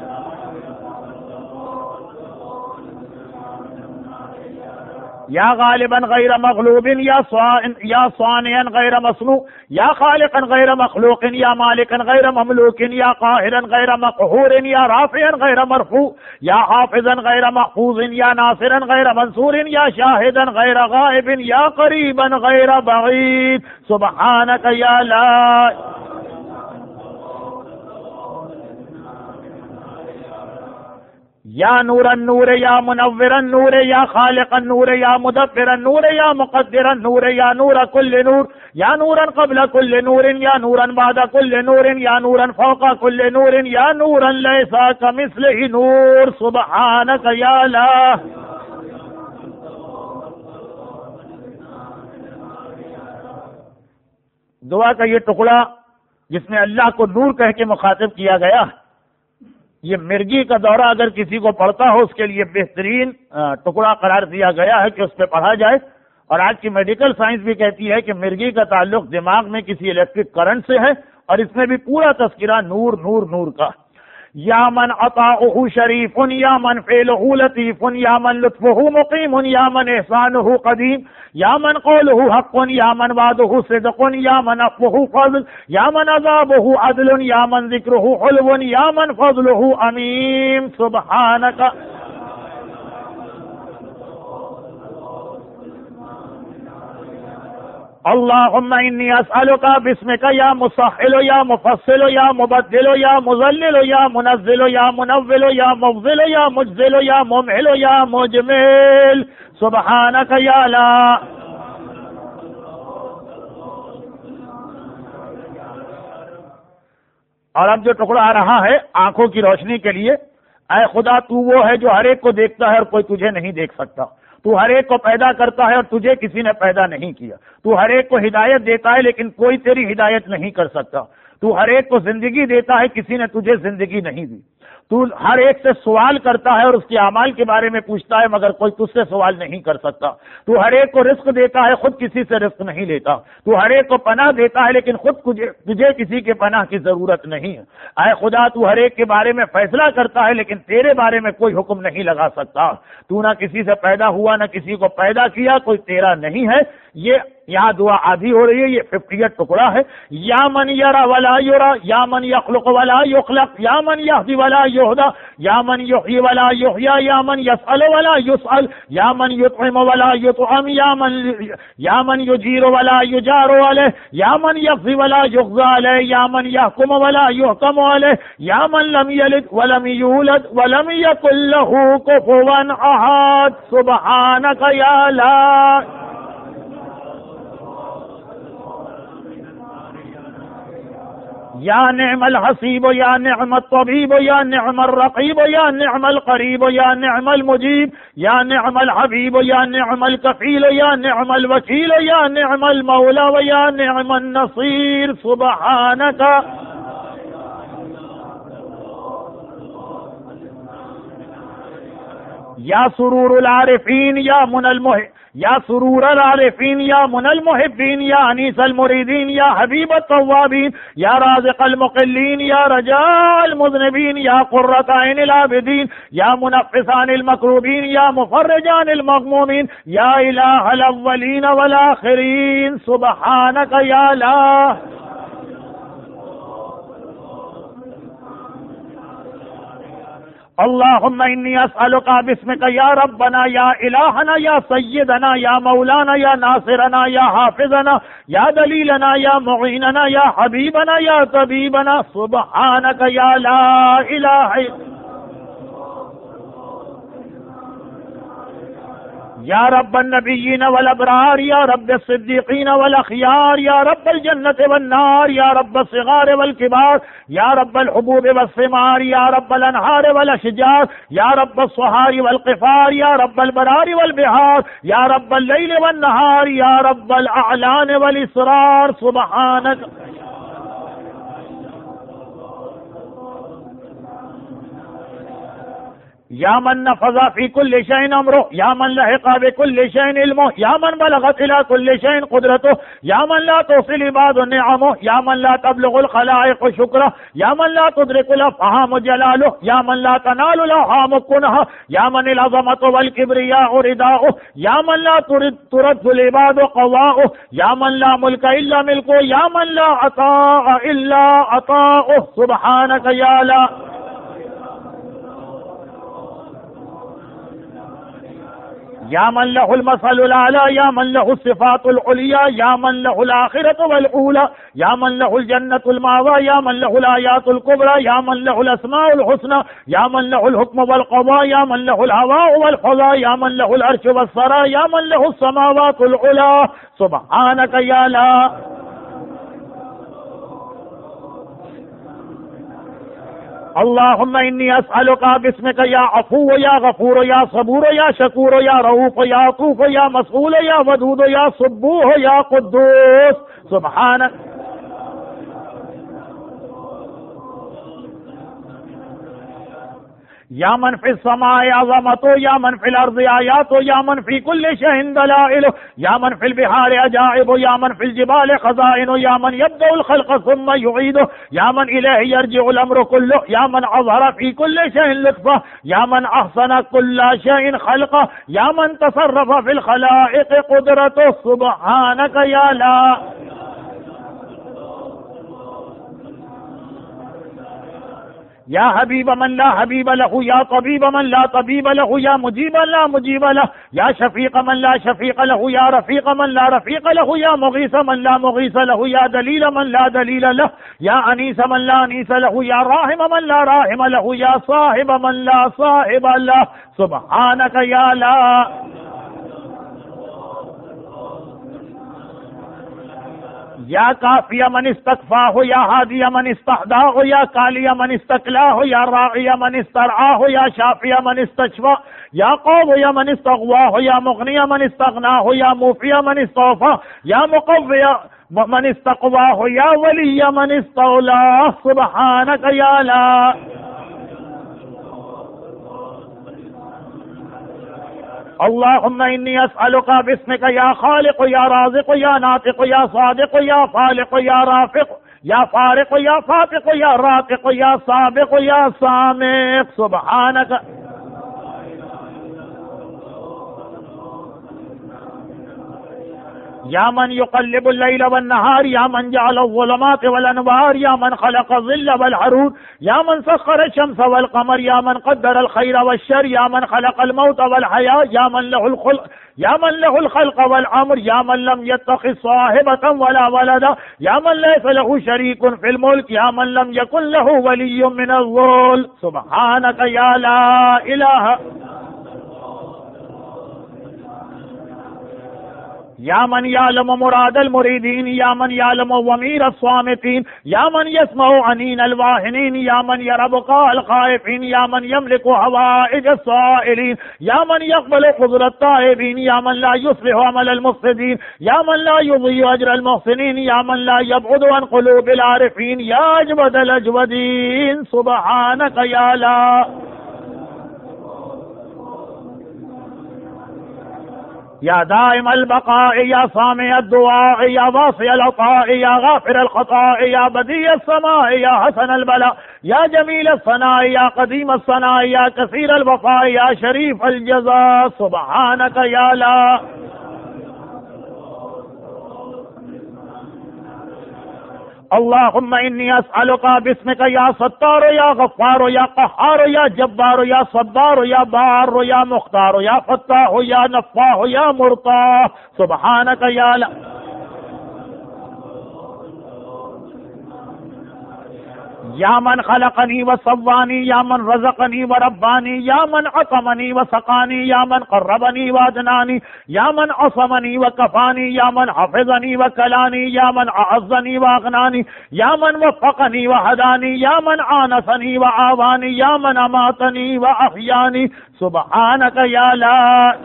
یا غالبا غیر مغلوب یا صانعا غیر مصنوع یا خالقا غیر مخلوق یا مالکا غیر مملوک یا قاہرا غیر مقہور یا رافعا غیر مرفوع یا حافظا غیر محفوظ یا ناصرا غیر منصور یا شاہدا غیر غائب یا قریبا غیر بعید سبحانک یا لا یا نور النور یا منور النور یا خالق النور یا مدبر النور یا مقدر النور یا نور کل نور یا نورا قبل کل نور یا نورا بعد کل نور یا نورا فوق کل نور یا نورا لیس کمثلہ نور سبحانک یا لا دعا کا یہ ٹکڑا جس میں اللہ کو نور کہہ کے مخاطب کیا گیا، یہ مرگی کا دورہ اگر کسی کو پڑھتا ہو اس کے لیے بہترین ٹکڑا قرار دیا گیا ہے کہ اس پہ پڑھا جائے. اور آج کی میڈیکل سائنس بھی کہتی ہے کہ مرگی کا تعلق دماغ میں کسی الیکٹرک کرنٹ سے ہے، اور اس میں بھی پورا تذکرہ نور نور نور کا. یا من عطاؤہ شریف یا من فعلہ لطیف یا من لطفہ مقیم یا من احسانہ قدیم یا من قولہ حق یا من وعدہ صدق یا من عفوہ فضل یا من عذابہ عدل یا من ذکرہ حلو یا من فضلہ امیم سبحانک اللهم انی اسألک باسمک یا مسحل یا مفصل یا مبدل یا مذلل یا منزل یا منول یا مفضل یا مجزل یا ممهل یا مجمل سبحانک یا لا. اور اب جو ٹکڑا آ رہا ہے آنکھوں کی روشنی کے لیے، اے خدا تو وہ ہے جو ہر ایک کو دیکھتا ہے اور کوئی تجھے نہیں دیکھ سکتا. تو ہر ایک کو پیدا کرتا ہے اور تجھے کسی نے پیدا نہیں کیا. تو ہر ایک کو ہدایت دیتا ہے لیکن کوئی تیری ہدایت نہیں کر سکتا. تو ہر ایک کو زندگی دیتا ہے، کسی نے تجھے زندگی نہیں دی. تو ہر ایک سے سوال کرتا ہے اور اس کے اعمال کے بارے میں پوچھتا ہے، مگر کوئی تجھ سے سوال نہیں کر سکتا. تو ہر ایک کو رزق دیتا ہے، خود کسی سے رزق نہیں لیتا. تو ہر ایک کو پناہ دیتا ہے لیکن خود تجھے کسی کے پناہ کی ضرورت نہیں ہے. اے خدا تو ہر ایک کے بارے میں فیصلہ کرتا ہے لیکن تیرے بارے میں کوئی حکم نہیں لگا سکتا. تو نہ کسی سے پیدا ہوا نہ کسی کو پیدا کیا، کوئی تیرا نہیں ہے. یہ یہاں دعا آدھی ہو رہی ہے، یہ 50 ٹکڑا ہے. یا من یرا ولا یرا، یا من یخلق ولا یخلق، یا من یہدی ولا یہدی، یا من یحیی ولا یحیی، یا من یسأل ولا یسأل، یا من یطعم ولا یطعم، یا من یجیر ولا یجار علیہ، یا من یغزی ولا یغزى علیہ، یا من یحکم ولا یحکم علیہ، یا من لم یلد ولم یولد ولم یکن له کفوا احد سبحانک یا لا. یا نعم الحسیب یا نعم الطبیب یا نعم الرقیب یا نعم القریب یا نعم المجیب یا نعم الحبیب یا نعم الکفیل یا نعم الوکیل یا نعم المولا و یا نعم النصیر سبحانک. یا سرور العارفین یا من یا سرور العارفین یا من المحبین یا انیس المریدین یا حبیب التوابین یا رازق المقلین یا رجاء المذنبین یا قرۃ عین العابدین یا منفسان المکروبین یا مفرجان المغمومین یا الہ الاولین والآخرین سبحانک یا لا. اللهم انی اسألک باسمک یا ربنا یا الہنا یا سیدنا یا مولانا یا ناصرنا یا حافظنا یا دلیلنا یا معیننا یا حبیبنا یا طبیبنا سبحانک یا لا الہ یا رب النبیین والابرار یا رب الصدیقین والاخیار یا رب الجنت والنار یا رب الصغار والکبار یا رب الحبوب والثمار یا رب الانہار والاشجار یا رب الصحار والقفار یا رب البرار والبحار یا رب اللیل والنہار یا رب الاعلان والاسرار سبحانک. یا من نفذ فی کل شیء امرہ یا من لحق بکل شیء علمہ یا من بلغت الى کل شیء قدرتہ یا من لا توصل عباد نعمہ یا من لا تبلغ الخلائق شکرہ یا من لا تدرک الافہام جلالہ یا من لا تنال الاوہام کنہہ یا من العظمۃ والکبریاء رداؤہ یا من لا ترد العباد قواؤہ یا من لا ملک الا ملکہ یا من لا عطاء الا عطاؤہ سبحانک یا لا. یا من لہ المثل الاعلی یا من لہ الصفات العلیٰ یا من لہ الآخرۃ والأولی یا من لہ الجنۃ المأوی یا من لہ الآیات الکبریٰ یا من لہ الاسماء الحسنی یا من لہ الحکم والقضاء یا من لہ الہواء والفضاء یا من لہ العرش والثری یا من لہ السماوات العلی سبحانک یا لا. اللهم انی اسألک باسمک یا عفو یا غفور یا صبور یا شکور یا رؤوف یا عطوف یا مسئول یا ودود یا سبوح یا قدوس سبحانک. یا من فی السماء عظمت یا من فی الارض آیات یا من فی کل شیء دلائل یا من فی البحار عجائب یا من فی الجبال خزائن یا من یبدأ الخلق ثم یعید یا من الیہ یرجع الامر کلہ یا من اظہر فی کل شیء لطفہ یا من احسن کل شیء خلقہ یا من تصرف فی الخلائق قدرتہ سبحانک یا لا. یا حبیب من لا حبیب له، یا طبیب من لا طبیب له، یا مجیب لا مجیب له، یا شفیق من لا شفیق له، یا رفیق من لا رفیق له، یا مغیث من لا مغیث له، یا دلیل من لا دلیل له، یا انیس من لا انیس له، یا راحم من لا راحم له، یا صاحب من لا صاحب له، سبحانک یا لا یا کافی من استکفاہ، یا ہادی من استہداہ، یا کالی من استکلاہ، یا راعی من استرعاہ، یا شافی من استشفا، یا قوی من استغواہ، یا مغنی من استغناہ، یا موفی من استوفا، یا مقوی من استقواہ، یا ولی من استولاہ، سبحانک یا لا اللهم انی اسألک باسمک یا خالق یا رازق یا ناطق یا صادق یا خالق یا رافق یا فارق یا فاتق یا راتق یا سابق یا سامق، سبحانک یا من يقلب الليل والنهار، یا من جعل الظلمات والانوار، یا من خلق الظل والحرور، یا من سخر الشمس والقمر، یا من قدر الخير والشر، یا من خلق الموت والحياة، یا من له الخلق والامر، یا من لم يتخذ صاحبة ولا ولدا، یا من ليس له شريك في الملك، یا من لم يكن له ولي من الذل، سبحانك يا لا اله یا من یعلم مراد المریدین، یا من یعلم ضمیر الصامتین، یا من یسمع عنین الواہنین، یا من یری بکاء الخائفین، یا من یملک حوائج السائلین، یا من یقبل عذر التائبین، یا من لا یصلح عمل المفسدین، یا من لا یضیع اجر المحسنین، یا من لا یبعد عن قلوب العارفین، یا اجود الاجودین، سبحانک یا لا یا دائم البقاء، یا سامع الدعاء، یا واسع العطاء، یا غافر الخطاء، یا بدیع السماء، یا حسن البلاء، یا جمیل الثناء، یا قدیم الثناء، یا کثیر الوفاء، یا شریف الجزاء، سبحانک یا لا اللهم انی اسألک باسمک یا ستار یا غفار یا قہار یا جبار یا صبار یا بار یا مختار یا فتاح یا نفاح یا مرتاح، سبحانک یا لا یا من خلقنی وسوانی، یا من رزقنی وربانی، یا من عصمنی وسقانی، یا من قربنی وادنانی، یا من عصمنی وکفانی، یا من حفظنی وکلانی، یا من اعزنی واغنانی، یا من وفقنی وهدانی، یا من آنسنی وآوانی، یا من اماتنی واحیانی، سبحانک یا لا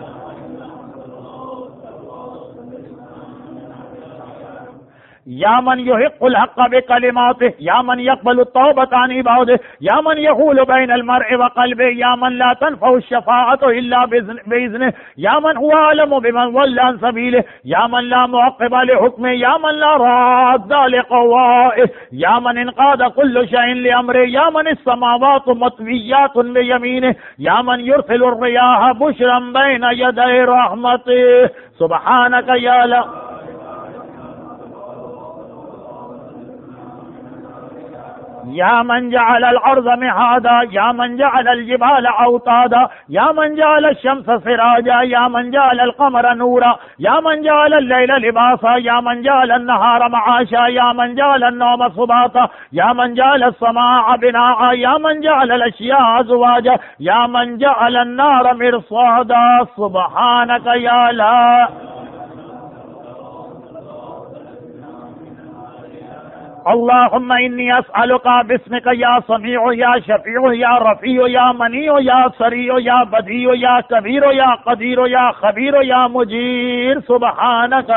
یا من یحق الحق بکلماته، یا من یقبل التوبة عن عباده، یا من یحول بین المرء وقلبه، یا من لا تنفع الشفاعة الا بإذنه، یا من هو اعلم بمن ضل عن سبیله، یا من لا معقب لحکمه، یا من لا راد لقضائه، یا من انقاد كل شيء لأمره، یا من السماوات مطویات بیمینه، یا من یرسل الرياح بشرا بین یدی رحمته، سبحانک یا لا یا من جعل الارض مهادا، یا من جعل الجبال اوتادا، یا من جعل الشمس سراجا، یا من جعل القمر نورا، یا من جعل الليل لباسا، یا من جعل النهار معاشا، یا من جعل النوم سباتا، یا من جعل السماء بناء، یا من جعل الاشیاء ازواجا، یا من جعل النار مرصادا، سبحانک یا لا اللهم انی اسألک باسمک یا سمیع یا شفیع یا رفیع یا منیع یا سریع یا بدیع یا کبیر یا قدیر یا خبیر یا مجیر، سبحانک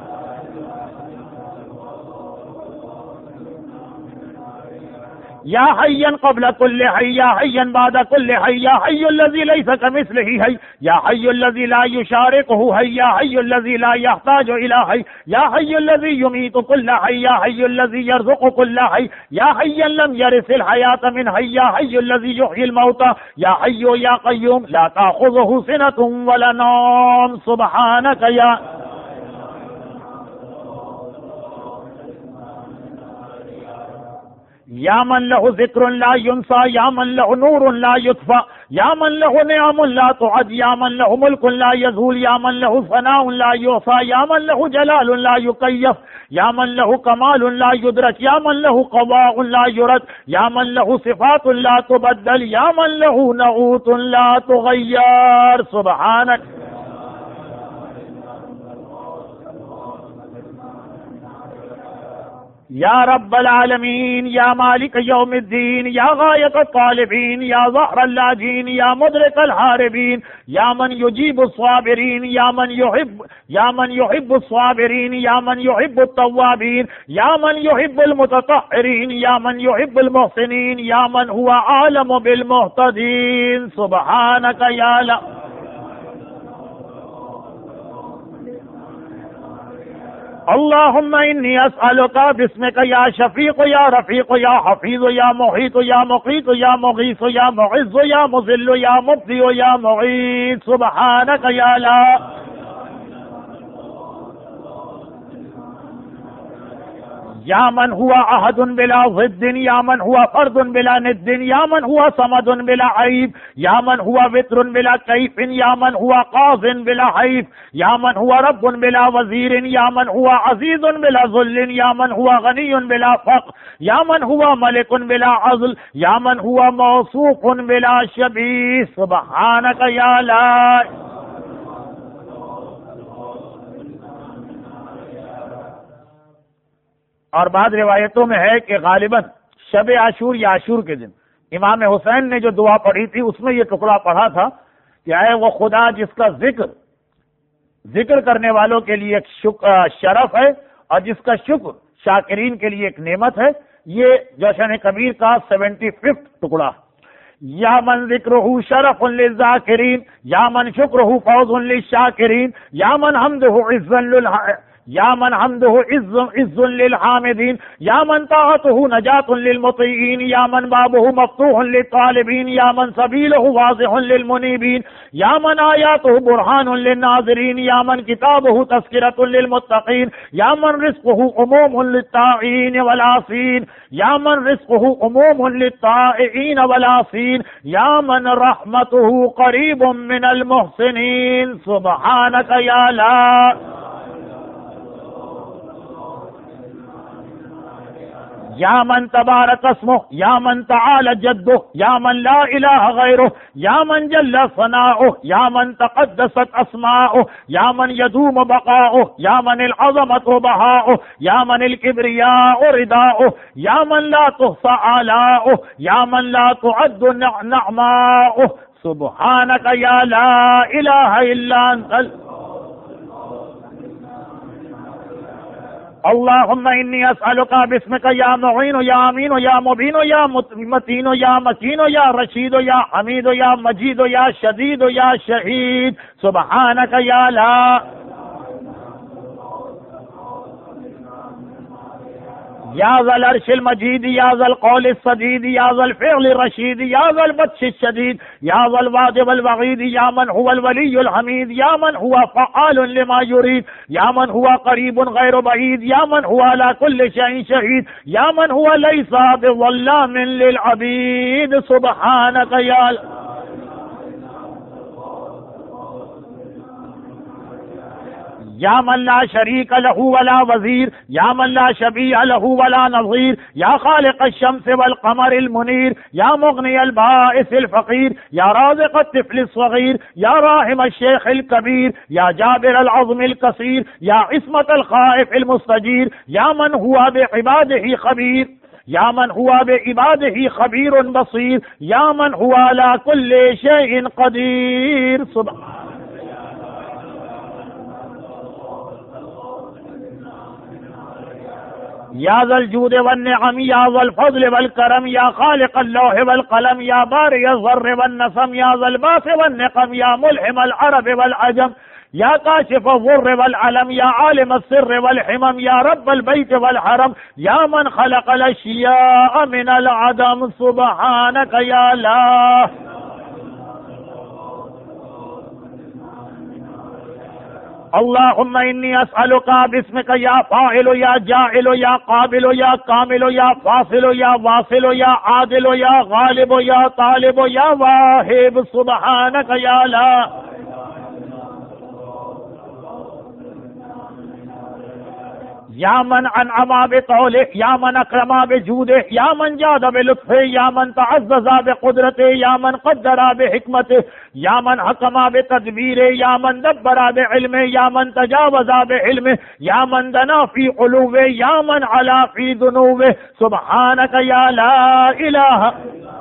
یا حیا قبل كل حی، یا حیا بعد كل حی، یا حی الذی لیس کمثلہ حی، یا حی الذی لا یشارکہ حی، یا حی الذی لا یحتاج الی حی، یا حی الذی یمیت كل حی، یا حی الذی یرزق كل حی، یا حیا لم یرث الحیاة من حی، یا حی الذی یحیی الموتى، یا حی یا قیوم لا تأخذہ سنة ولا نوم، سبحانک یا یا من له ذکر لا ينسى، یا من له نور لا يطفى، یا من له نعم لا تعد، یا من له ملک لا يزول، یا من له ثناء لا يحصى، یا من له جلال لا يكيف، یا من له کمال لا يدرك، یا من له قضاء لا يرد، یا من له صفات لا تبدل، یا من له نعوت لا تغیر. سبحانک. یا رب العالمین، یا مالک یوم الدین، یا غایت الطالبین، یا ظہر اللاجین، یا مدرک الحاربین، یا من یجیب الصابرین، یا من یحب الصابرین، یا من یحب التوابین، یا من یحب المتطہرین، یا من یحب المحسنین، یا من هو عالم بالمہتدین. سبحانک یا لا. اللهم انی اسألک باسمک یا شفیق یا رفیق یا حفیظ یا محیط یا مقیت یا مغیث یا معز یا مذل یا مبدی یا معید. سبحانک یا لا. یا من هو احد بلا ضد، یا من هو فرد بلا ند، یا من هو صمد بلا عیب، یا من هو وتر بلا کیف، یا من هو قاض بلا حیف، یا من هو رب بلا وزیر، یا من هو عزیز بلا ذل، یا من هو غنی بلا فقر، یا من هو ملک بلا عزل، یا من هو موصوف بلا شبیہ. سبحانک یا لا. اور بعض روایتوں میں ہے کہ غالباً شب عاشور یا عاشور کے دن امام حسین نے جو دعا پڑھی تھی اس میں یہ ٹکڑا پڑھا تھا کہ اے وہ خدا جس کا ذکر کرنے والوں کے لیے ایک شرف ہے اور جس کا شکر شاکرین کے لیے ایک نعمت ہے. یہ جشن کبیر کا 75واں ٹکڑا. یا من ذکرہ شرف للذاکرین، یا من شکرہ فوز للشاکرین، یا من حمدہ یا من حمده عز للحامدین، یا من طاعته نجات للمطیعین، یا من بابه مفتوح للطالبین، یا من سبیله واضح للمنیبین، یا من آیاته برہان للناظرین، یا من کتابه تذکرۃ للمتقین، یا من رزقه عموم للطاعین والعاصین، یا من رزقه عموم للطائعین والعاصین، یا من رحمته قریب من المحسنین. سبحانک یا لا. یا من تبارک اسمہ، یا من تعالی جدہ، یا من لا الہ غیرہ، یا من جل ثناؤہ، یا من تقدست اسماؤہ، یا من یدوم بقاؤہ، یا من العظمت بہاؤہ، یا من الکبریاء رداؤہ، یا من لا تحصى آلاؤہ، یا من لا تعد نعماؤہ. سبحانک یا لا الہ الا انت. اللهم انی اسألک باسمک یا معین یا امین یا مبین یا متین یا مکین یا رشید یا حمید یا مجید یا شدید یا شہید. سبحانک یا لا. یا ذا العرش المجید، یا ذا القول السدید، یا ذا الفعل الرشید، یا ذا البطش الشدید، یا ذا الوعد والوعید، یا من هو الولی الحمید، یا من هو فعال لما یرید، یا من هو قریب غیر بعید، یا من هو على كل شيء شهید، یا من هو ليس بظلام للعبید. سبحانک یا یا من لا شریک له ولا وزیر، یا من لا شبیہ له ولا نظیر، یا خالق الشمس والقمر المنیر، یا مغنی البائس الفقیر، یا رازق الطفل الصغیر، یا راحم الشیخ الکبیر، یا جابر العظم الکثیر، یا عصمت الخائف المستجیر، یا من هو بعباده خبیر، یا من هو بعباده خبیر بصیر، یا من هو على كل شيء قدیر. سبحان یا ذا الجود والنعم، یا ذا الفضل والکرم، یا خالق اللوح والقلم، یا بارئ الذر والنسم، یا ذا الباس والنقم، یا ملحم العرب والعجم، یا کاشف الضر والعلم، یا عالم السر والحمم، یا رب البیت والحرم، یا من خلق الاشیاء من العدم. سبحانک یا لا. اللهم انی اسألک باسمک یا فاعل یا جاعل یا قابل یا کامل یا فاصل یا واصل یا عادل یا غالب یا طالب یا واہب سبحانک یا لا یا من انعم بطوله یا من اکرم بجوده یا من جاد بلطفه یا من تعزز بقدرته یا من قدر بحکمته یا من حکم بتدبیره یا من دبر بعلمه یا من تجاوز بعلمه یا من دنا فی علوه یا من علا فی ذنوبه سبحانک یا لا الہ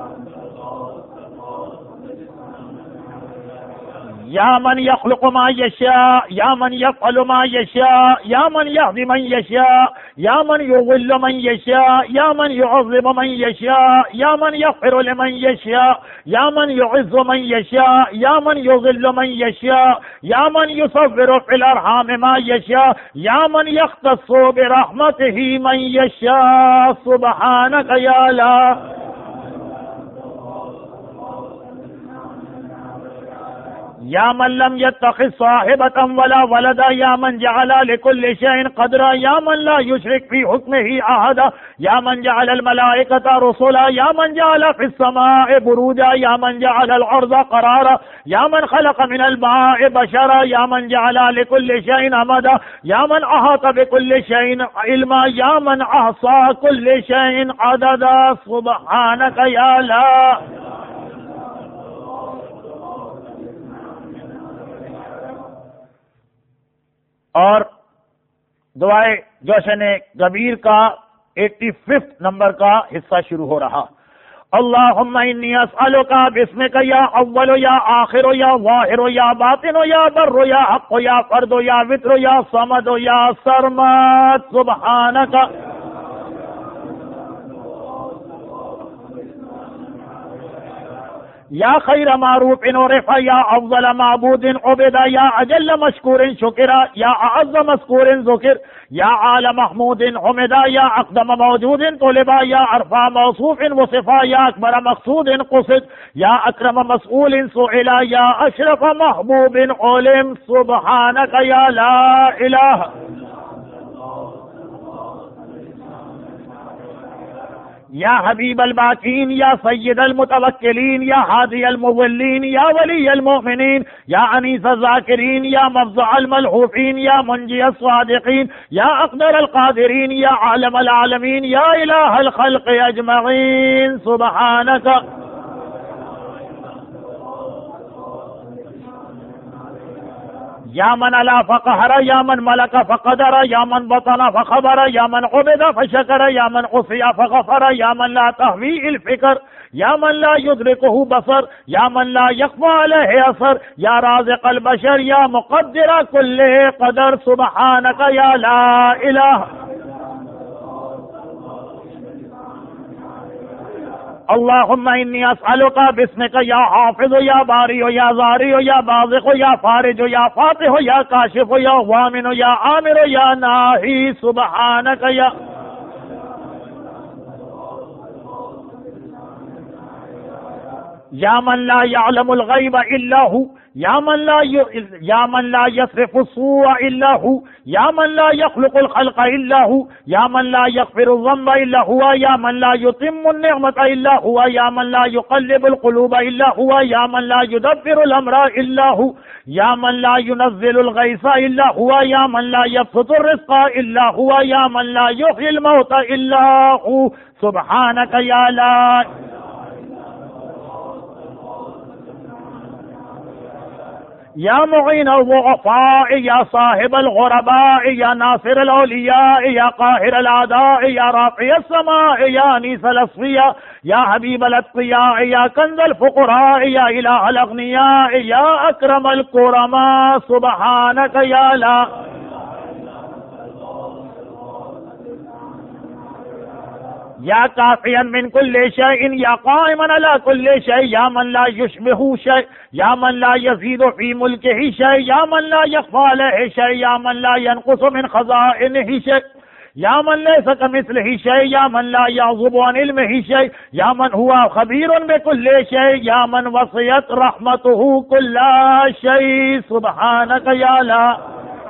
یا من یخلق ما یشاء یا من یفعل ما یشاء یا من یهدی من یشاء یا من یضل من یشاء یا من یعظم من یشاء یا من یغفر لمن یشاء یا من یعز من یشاء یا من یضل من یشاء یا من یصور فی الارحام ما یشاء یا من یختص برحمته من یشاء سبحانک یا لا یا من لم يتخذ صاحبة ولا ولدا یا من جعل لكل شيء قدرا یا من لا يشرك في حكمه أحدا یا من جعل الملائكة رسلا یا من جعل في السماء بروجا یا من جعل الأرض قرارا یا من خلق من الماء بشرا یا من جعل لكل شيء أمدا یا من أحاط بكل شيء علما یا من أحصى كل شيء عددا سبحانك يا لا اور دعائے جوشن کبیر کا 85 نمبر کا حصہ شروع ہو رہا. اللہم انی اسألک باسمک یا اول یا آخر یا ظاہر یا باطن یا بر یا حق یا فرد یا وتر یا صمد یا سرمد سبحانک یا خیر معروف عرف یا افضل معبود عبد یا اجل مشکور شکر یا اعظ مذکور ذکر یا اعلی محمود حمد یا اقدم موجود طلب یا ارفع موصوف وصف یا اکبر مقصود قصد یا اکرم مسئول سئل یا اشرف محبوب علم سبحانک یا لا الہ یا حبیب الباکین یا سید المتوکلین یا ہادی المضلین یا ولی المؤمنین یا انیس الذاکرین یا مفزع الملحوفین یا منجی الصادقین یا اقدر القادرین یا عالم العالمین یا الہ الخلق اجمعین سبحانک یا من علا فقہر یا من ملک فقدر یا من بطن فخبر یا من عبد فشکر یا من عصی فغفر یا من لا تحوی الفکر یا من لا یدرکہ بصر یا من لا یخفى علیہ اثر یا رازق البشر یا مقدر کل قدر سبحانک یا لا الہ اللہم انی اسألک باسمک یا حافظ یا باری یا زاری یا بازق یا فارج یا فاتح یا کاشف یا ضامن یا عامر یا ناہی سبحانک یا من لا يعلم الغیب الا ہو یا من لا يصرف السوء الا هو یا من لا يخلق الخلق الا هو یا من لا يغفر الذنب الا هو یا من لا يتم النعمة الا هو یا من لا يقلب القلوب الا هو یا من لا يدبر الامر الا هو یا من لا ينزل الغيث الا هو یا من لا يبسط الرزق الا هو یا من لا يحيي الموت الا هو سبحانك یا لا یا معین الضعفاء یا صاحب الغرباء یا ناصر الاولیاء یا قاہر الاعداء یا رافع السماء یا انیس الاصفیاء یا حبیب الاتقیاء یا کنز الفقراء یا الہ الاغنیاء یا اکرم الکرماء سبحانک یا لا یا کافیا من کل شیء یا قائما علی کل شیء یا من لا یشبہ شیء یا من لا یزید فی ملکہ شیء یا من لا یخفى علیہ شیء یا من لا ینقص من خزائنہ شیء یا من لیس کمثلہ شیء یا من لا یعزب عن علمہ شیء یا من ہوا خبیر بکل شیء یا من وسعت رحمتہ کل شیء سبحانک یا لا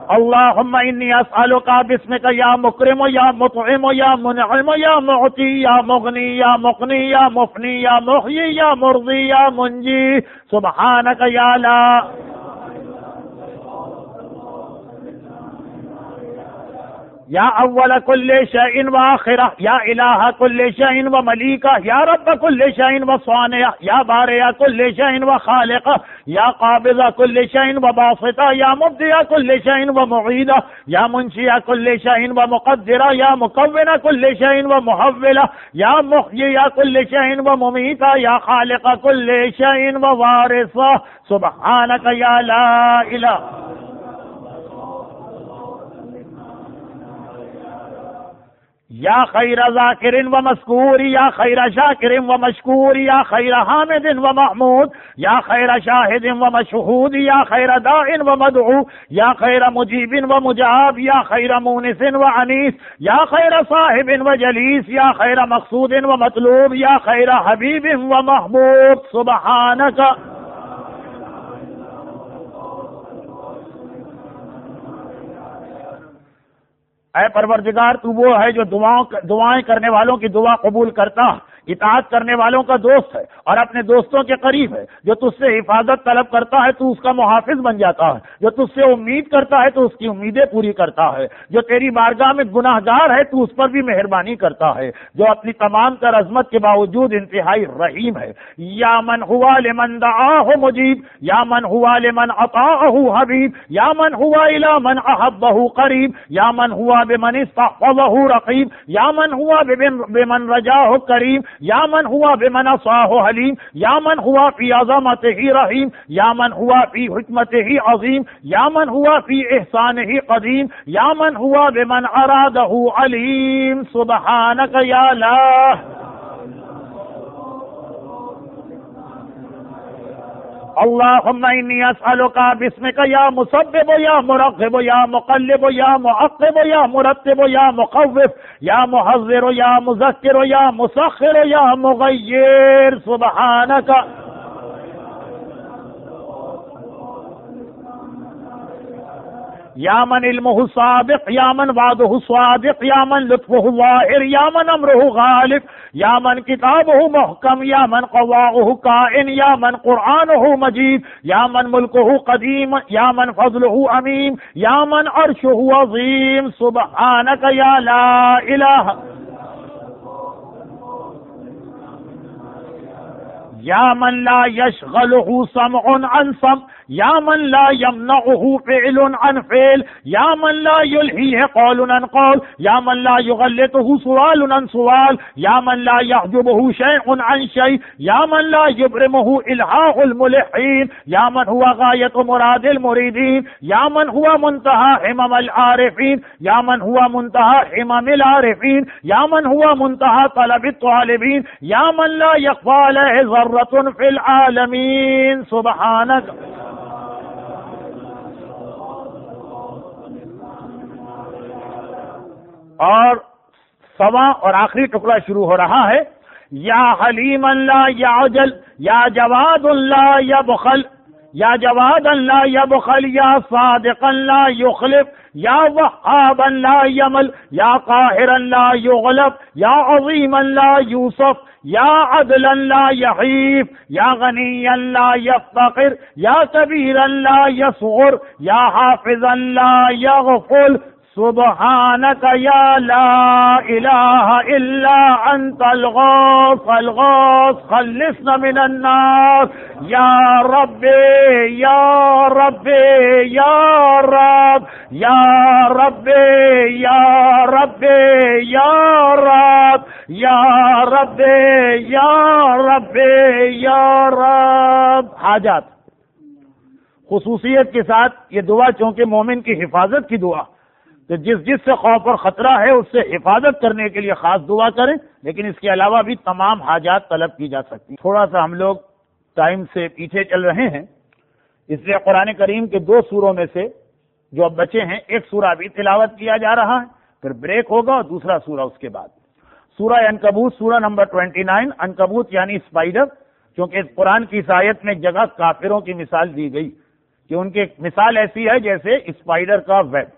اللهم انی اسألک باسمک یا مکرم یا مطعم یا منعم یا معطی یا مغنی یا مقنی یا مفنی یا محیی یا مرضی یا منجی سبحانک یا لا یا اول کل شیء و آخرہ یا الہ کل شیء و ملیکہ یا رب کل شیء و صانع یا بارئ کل شیء و خالقہ یا قابض کل شیء و باسطہ یا مبدئ کل شیء و معیدہ یا منشئ کل شیء و مقدرہ یا مکون کل شیء و محولہ یا محیی کل شیء و ممیتہ یا خالق کل شیء و وارثہ سبحانک یا لا الہ یا خیر ذاکر و مذکور یا خیر شاکر و مشکور یا خیر حامد و محمود یا خیر شاہد و مشہود یا خیر داع و مدعو یا خیر مجیب و مجاب یا خیر مونس و انیس یا خیر صاحب و جلیس یا خیر مقصود و مطلوب یا خیر حبیب و محبوب سبحانک اے پروردگار تو وہ ہے جو دعائیں کرنے والوں کی دعا قبول کرتا، اطاعت کرنے والوں کا دوست ہے اور اپنے دوستوں کے قریب ہے۔ جو تجھ سے حفاظت طلب کرتا ہے تو اس کا محافظ بن جاتا ہے، جو تجھ سے امید کرتا ہے تو اس کی امیدیں پوری کرتا ہے، جو تیری بارگاہ میں گناہ گار ہے تو اس پر بھی مہربانی کرتا ہے، جو اپنی تمام تر عظمت کے باوجود انتہائی رحیم ہے۔ یا من ہوا لمن دعاہ مجیب یا من ہوا لمن اطاعہ حبیب یا من ہوا الی من احبہ قریب یا من ہوا بمن استحفظہ رقیب یا من ہوا بمن رجاہ کریم یا من ہوا بمن عصاہ حلیم یا من ہوا فی عظمتہ رحیم یا من ہوا فی حکمتہ عظیم یا من ہوا فی احسانہ قدیم یا من ہوا بمن ارادہ علیم سبحانک یا لا اللهم انی اسألک باسمک یا مسبب یا مرغب یا مقلب یا معقب یا مرتب یا مخوف یا محذر یا مذکر یا مسخر یا مغیر سبحانک یا من علمہ سابق یا من وعدہ صادق یا من لطفہ ظاہر یا من امرہ غالب یا من کتابہ محکم یا من قواعہ کائن یا من قرآنہ مجید یا من ملکہ قدیم یا من فضلہ امیم یا من عرشہ عظیم سبحانک یا لا الہ یا من لا یشغلہ سمع عن سمع یا من لا یمنعہ فعل عن فعل یا من لا یلہیہ قول عن قول یا من لا یغلطہ سؤال عن سؤال یا من لا یحجبہ شیء عن شیء یا من لا یبرمہ الہاء الملحین یا من ہوا غایت مراد المریدین یا من ہوا منتہا حمم العارفین یا من ہوا منتہا حمم العارفین یا من ہوا منتہا طلب الطالبین یا من لا یخفى علیہ ذرۃ فی العالمین سبحانک اور سواں اور آخری ٹکڑا شروع ہو رہا ہے یا حلیم لا یعجل یا جواد لا یبخل یا جواد لا یبخل یا صادق لا یخلف یا وهاب لا یمل یا قاہر لا یغلب یا عظیم لا یوصف یا عدل لا یحیف یا غنی لا یفتقر یا کبیر لا یصغر یا حافظ لا یغفل سبحانک یا لا الہ الا انت الغوث الغوث خلصنا من النار یا رب یا رب یا رب یا رب یا رب یا رب یا رب یا رب یا رب حاجات خصوصیت کے ساتھ یہ دعا چونکہ مومن کی حفاظت کی دعا تو جس سے خوف اور خطرہ ہے اس سے حفاظت کرنے کے لیے خاص دعا کریں، لیکن اس کے علاوہ بھی تمام حاجات طلب کی جا سکتی۔ تھوڑا سا ہم لوگ ٹائم سے پیچھے چل رہے ہیں، اس لیے قرآن کریم کے 2 سوروں میں سے جو اب بچے ہیں، ایک سورہ ابھی تلاوت کیا جا رہا ہے، پھر بریک ہوگا اور دوسرا سورہ اس کے بعد سورہ عنکبوت، سورہ نمبر 29 عنکبوت یعنی اسپائڈر، کیونکہ قرآن کی اس آیت میں ایک جگہ کافروں کی مثال دی گئی کہ ان کی مثال ایسی ہے جیسے اسپائڈر کا ویب.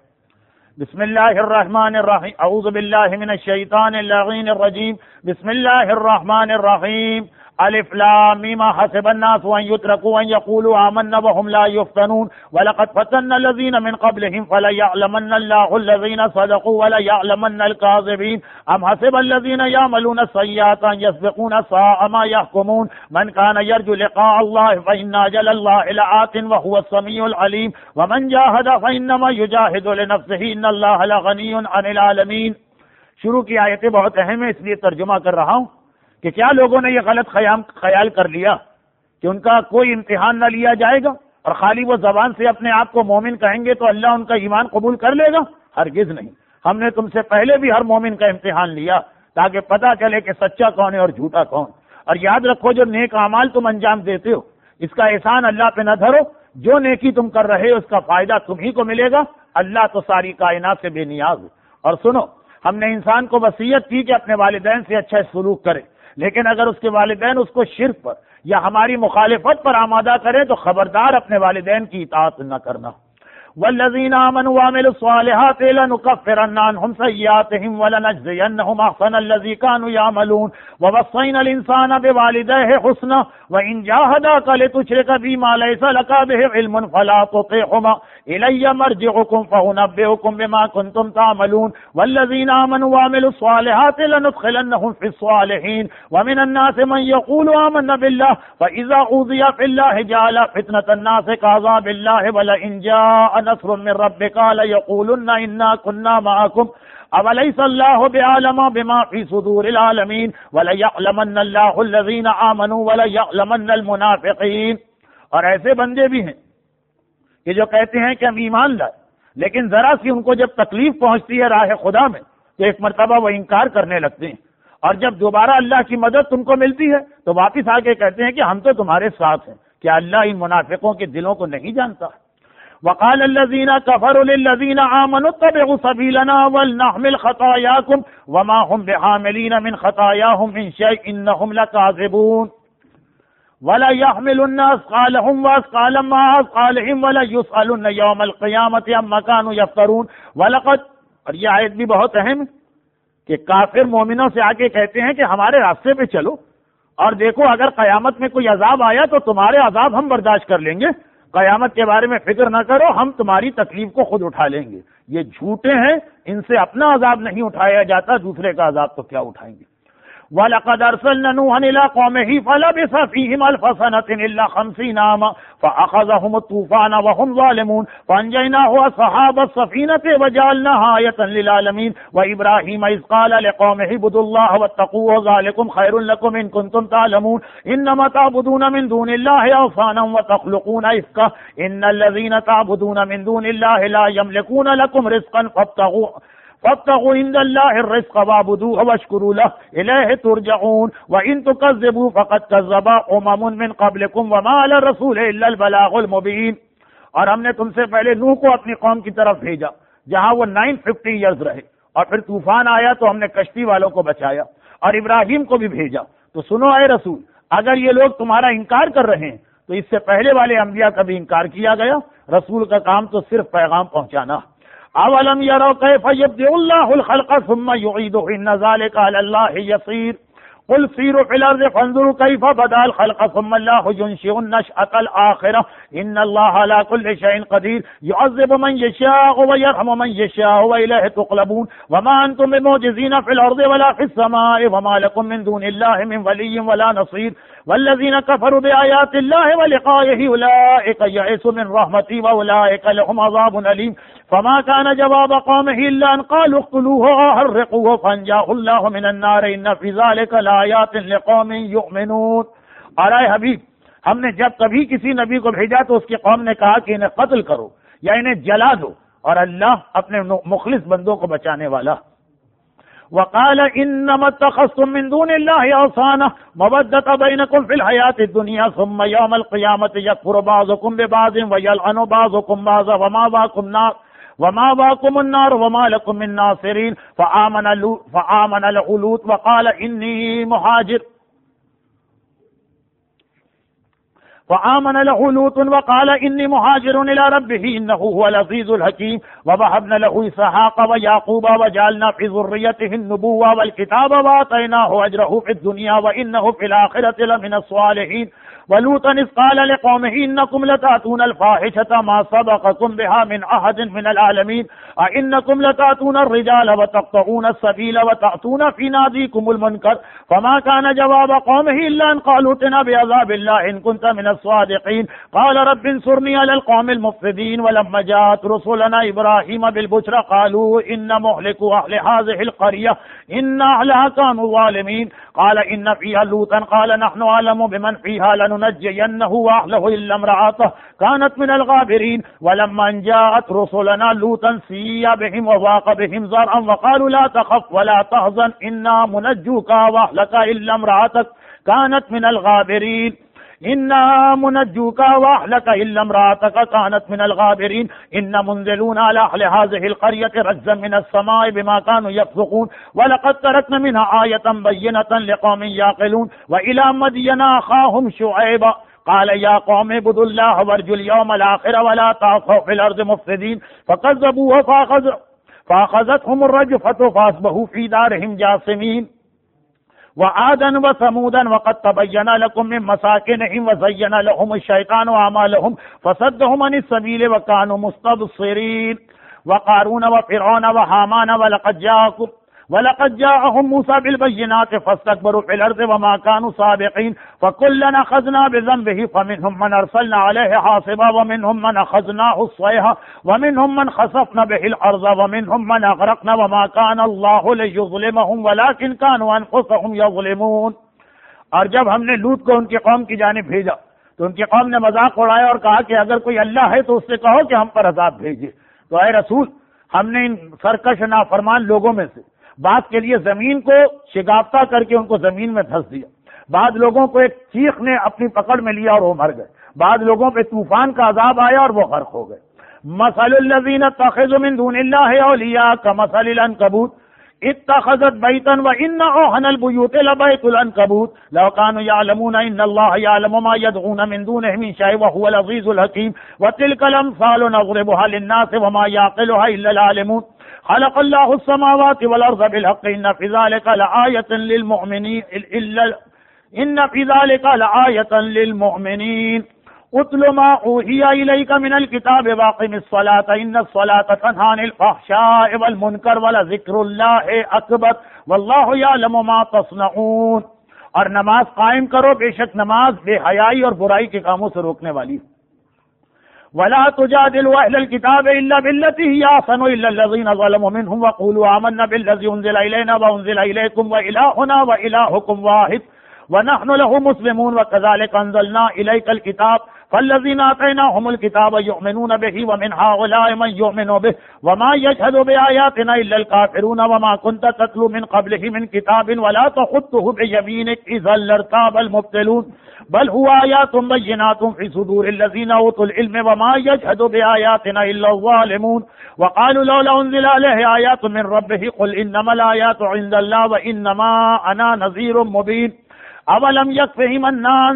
بسم اللہ الرحمن الرحیم. اعوذ باللہ من الشیطان اللعین الرجیم. بسم اللہ الرحمن الرحیم. الف لام میم حسب الناس ان يتركوا ان يقولوا آمنا وهم لا يفتنون ولقد فتنا الذين من قبلهم فليعلمن الله الذين صدقوا وليعلمن الكاذبين ام حسب الذين يعملون السيئات ان يسبقون ساء ما يحكمون من كان يرجو لقاء الله فإن أجل الله لآت وهو السميع العليم ومن جاهد فإنما يجاهد لنفسه إن الله لغني عن العالمين. شروع کی آیتیں بہت اہم ہیں، اس لیے ترجمہ کر رہا ہوں کہ کیا لوگوں نے یہ غلط خیال کر لیا کہ ان کا کوئی امتحان نہ لیا جائے گا اور خالی وہ زبان سے اپنے آپ کو مومن کہیں گے تو اللہ ان کا ایمان قبول کر لے گا؟ ہرگز نہیں. ہم نے تم سے پہلے بھی ہر مومن کا امتحان لیا تاکہ پتہ چلے کہ سچا کون ہے اور جھوٹا کون. اور یاد رکھو جو نیک اعمال تم انجام دیتے ہو اس کا احسان اللہ پہ نہ دھرو. جو نیکی تم کر رہے ہو اس کا فائدہ تمہیں کو ملے گا. اللہ تو ساری کائنات سے بے نیاز ہے. اور سنو، ہم نے انسان کو وصیت کی کہ اپنے والدین سے اچھا سلوک کرے، لیکن اگر اس کے والدین اس کو شرک پر یا ہماری مخالفت پر آمادہ کریں تو خبردار اپنے والدین کی اطاعت نہ کرنا. والذین آمنوا وعملوا الصالحات لنکفرن عنہم سیئاتہم ولنجزینہم احسن الذی کانوا یعملون ووصینا الانسان بوالدیہ حسنا وان جاہداک لتشرک بی ما لیس لک بہ علم فلا تطعہما الی مرجعکم فانبئکم بما کنتم تعملون والذین آمنوا وعملوا الصالحات لندخلنہم فی الصالحین ومن الناس من یقول آمنا باللہ فاذا اوذی فی اللہ جعل فتنة الناس کعذاب اللہ ولئن جاء نصر من ربك ليقولن إنا كنا معكم أوليس الله بعالم بما في صدور العالمين وليعلمن الله الذين آمنوا وليعلمن المنافقين. اور ایسے بندے بھی ہیں کہ جو کہتے ہیں کہ ہم ایمان لائے، لیکن ذرا سی ان کو جب تکلیف پہنچتی ہے راہ خدا میں تو ایک مرتبہ وہ انکار کرنے لگتے ہیں، اور جب دوبارہ اللہ کی مدد تم کو ملتی ہے تو واپس آ کے کہتے ہیں کہ ہم تو تمہارے ساتھ ہیں. کیا اللہ ان منافقوں کے دلوں کو نہیں جانتا؟ وقال الذين كفروا للذين آمنوا اتبعوا سبيلنا ولنحمل خطاياكم وما هم بحاملين من خطاياهم من شيء إنهم لكاذبون ولا يحملن أثقالهم وأثقالا مع أثقالهم ولا يسألن يوم القيامة عما كانوا يفترون ولقد. اور یہ آیت بھی بہت اہم ہے کہ کافر مومنوں سے آ کے کہتے ہیں کہ ہمارے راستے پہ چلو اور دیکھو اگر قیامت میں کوئی عذاب آیا تو تمہارے عذاب ہم برداشت کر لیں گے، قیامت کے بارے میں فکر نہ کرو، ہم تمہاری تکلیف کو خود اٹھا لیں گے. یہ جھوٹے ہیں، ان سے اپنا عذاب نہیں اٹھایا جاتا، دوسرے کا عذاب تو کیا اٹھائیں گے. وَلَقَدْ أَرْسَلْنَا نُوحًا إِلَىٰ قَوْمِهِ فَلَبِثَ فِيهِمْ أَلْفَ سَنَةٍ إِلَّا 50 عَامًا فَأَخَذَهُمُ الطُّوفَانُ وَهُمْ ظَالِمُونَ فَأَنجَيْنَاهُ وَأَصْحَابَ السَّفِينَةِ وَجَعَلْنَاهَا آيَةً لِّلْعَالَمِينَ وَإِبْرَاهِيمَ إِذْ قَالَ لِقَوْمِهِ اعْبُدُوا اللَّهَ وَاتَّقُوهُ ذَٰلِكُمْ خَيْرٌ لَّكُمْ إِن كُنتُمْ تعلمون إِنَّمَا تَعْبُدُونَ مِن دُونِ اللَّهِ أَوْثَانًا وَتَخْلُقُونَ إِفْكًا إِنَّ الَّذِينَ تَعْبُدُونَ مِن دُونِ اللَّهِ لَا يَمْلِكُونَ لَكُمْ رِزْقًا فابتغوا عند الله الرزق واعبدوه واشكروا له إليه ترجعون وإن تكذبوا فقد كذب أمم من قبلكم وما على الرسول إلا البلاغ المبين. اور ہم نے تم سے پہلے نوح کو اپنی قوم کی طرف بھیجا جہاں وہ 950 ایئرز رہے، اور پھر طوفان آیا تو ہم نے کشتی والوں کو بچایا، اور ابراہیم کو بھی بھیجا. تو سنو اے رسول، اگر یہ لوگ تمہارا انکار کر رہے ہیں تو اس سے پہلے والے انبیاء کا بھی انکار کیا گیا. رسول کا کام تو صرف پیغام پہنچانا. اولم يروا كيف يبدئ الله الخلق ثم يعيده ان ذلك على الله يسير قل سيروا في الارض فانظروا كيف بدا الخلق ثم الله ينشئ النشأة الآخرة ان الله على كل شيء قدير يعذب من يشاء ويرحم من يشاء وإليه تقلبون وما أنتم بمعجزين في الأرض ولا في السماء وما لكم من دون الله من ولي ولا نصير والذين كفروا بآيات الله ولقائه أولئك يئسوا من رحمتي وأولئك لهم عذاب أليم فما كان جواب قومه إلا أن قالوا اقتلوه أو حرقوه فأنجاه الله من النار إن في ذلك لآيات لقوم يؤمنون. اور اے حبیب، ہم نے جب کبھی کسی نبی کو بھیجا تو اس کی قوم نے کہا کہ انہیں قتل کرو یا انہیں جلا دو، اور اللہ اپنے مخلص بندوں کو بچانے والا. وقال انما اتخذتم من دون الله اوثانا مودة بينكم في الحياة الدنيا ثم يوم القيامة يكفر بعضكم ببعض ويلعن بعضكم بعضا وما باكم النار وما لكم من ناصرين فآمن لوط وقال إني مهاجر فآمن له لوط وقال إني مهاجر إلى ربه إنه هو العزيز الحكيم ووهبنا له إسحاق ويعقوب وجعلنا في ذريته النبوة والكتاب وآتيناه أجره في الدنيا وإنه في الآخرة لمن الصالحين ولوطا إذ قال لقومه إنكم لتأتون الفاحشة ما سبقكم بها من أحد من العالمين أئنكم لتأتون الرجال وتقطعون السبيل وتأتون في ناديكم المنكر فما كان جواب قومه إلا أن قالوا ائتنا بعذاب الله إن كنت من الصادقين قال رب انصرني على القوم المفسدين ولما جاءت رسلنا إبراهيم بالبشرى قالوا إن مهلكوا أهل هذه القرية إن أهلها كانوا ظالمين قال إن فيها لوطا قال نحن أعلم بمن فيها لننجينه وأهله إلا امرأته كانت من الغابرين ولما أن جاءت رسلنا لوطا سيء بهم وضاق بهم ذرعا وقالوا لا تخف ولا تحزن إنا منجوك وأهلك إلا امرأتك كانت من الغابرين إنا منجوك وأهلك إلا امرأتك كانت من الغابرين إن منزلون على أهل هذه القرية رجزا من السماء بما كانوا يفسقون ولقد تركنا منها آية بينة لقوم يعقلون وإلى مدين أخاهم شعيبا قال يا قوم اعبدوا الله وارجوا اليوم الآخر ولا تعصوا في الأرض مفسدين فكذبوه فأخذتهم الرجفة فأصبحوا في دارهم جاثمين وعادا وثمودا وقد تبين لكم من مساكنهم وزين لهم الشيطان أعمالهم فصدهم عن السبيل وكانوا مستبصرين وقارون وفرعون وهامان ولقد جاءهم موسى بالبينات فاستكبروا في الأرض وما كانوا سابقين فكلا أخذنا بذنبه فمنهم من أرسلنا عليه حاصبا ومنهم من أخذناه الصيحة ومنهم من خسفنا به الأرض ومنهم من أغرقنا وما كان الله ليظلمهم ولكن كانوا أنفسهم يظلمون. اور جب ہم نے لوط کو ان کی قوم کی جانب بھیجا تو ان کی قوم نے مذاق اڑایا اور کہا کہ اگر کوئی اللہ ہے تو اس سے کہو کہ ہم پر عذاب بھیجے. تو اے رسول ہم نے ان سرکش نافرمان لوگوں میں سے بعض کے لیے زمین کو شگافتہ کر کے ان کو زمین میں دھس دیا، بعض لوگوں کو ایک چیخ نے اپنی پکڑ میں لیا اور وہ مر گئے، بعض لوگوں پہ طوفان کا عذاب آیا اور وہ غرق ہو گئے. مثل الذین اتخذوا من دون اللہ اولیاء کمثل العنکبوت اتخذت بیتا وان اوهن البیوت لبیت العنکبوت لو كانوا يعلمون ان الله يعلم ما يدعون من دونه من شيء وهو العزيز الحكيم وتلك الامثال نضربها للناس وما يعقلها الا العالمون. خلق الله السماوات والأرض بالحق إن في ذلك لآية للمؤمنين إن في ذلك لآية للمؤمنين. اتل ما أوحي إليك من الكتاب واقم الصلاة إن الصلاة تنهى عن الفحشاء والمنكر ولذكر الله أكبر والله يعلم ما تصنعون. اور نماز قائم کرو، بے شک نماز بے حیائی اور برائی کے کاموں سے روکنے والی. ولا تجادلوا أهل الكتاب إلا بالتي هي أحسن إلا الذين ظلموا منهم وقولوا آمنا بالذي أنزل إلينا وأنزل إليكم وإلهنا وإلهكم واحد ونحن له مسلمون وكذلك أنزلنا إليك الكتاب فالذين آتيناهم الكتاب يؤمنون به ومن هؤلاء من يؤمن به وما يجحد بآياتنا إلا الكافرون وما كنت تتلو من قبله من كتاب ولا تخطه بيمينك إذا لارتاب المبطلون بل هو آيات بينات في صدور الذين أوتوا العلم وما يجحد بآياتنا إلا الظالمون وقالوا لولا أنزل عليه آيات من ربه قل إنما الآيات عند الله وإنما أنا نذير مبين أولم يكفهم أنا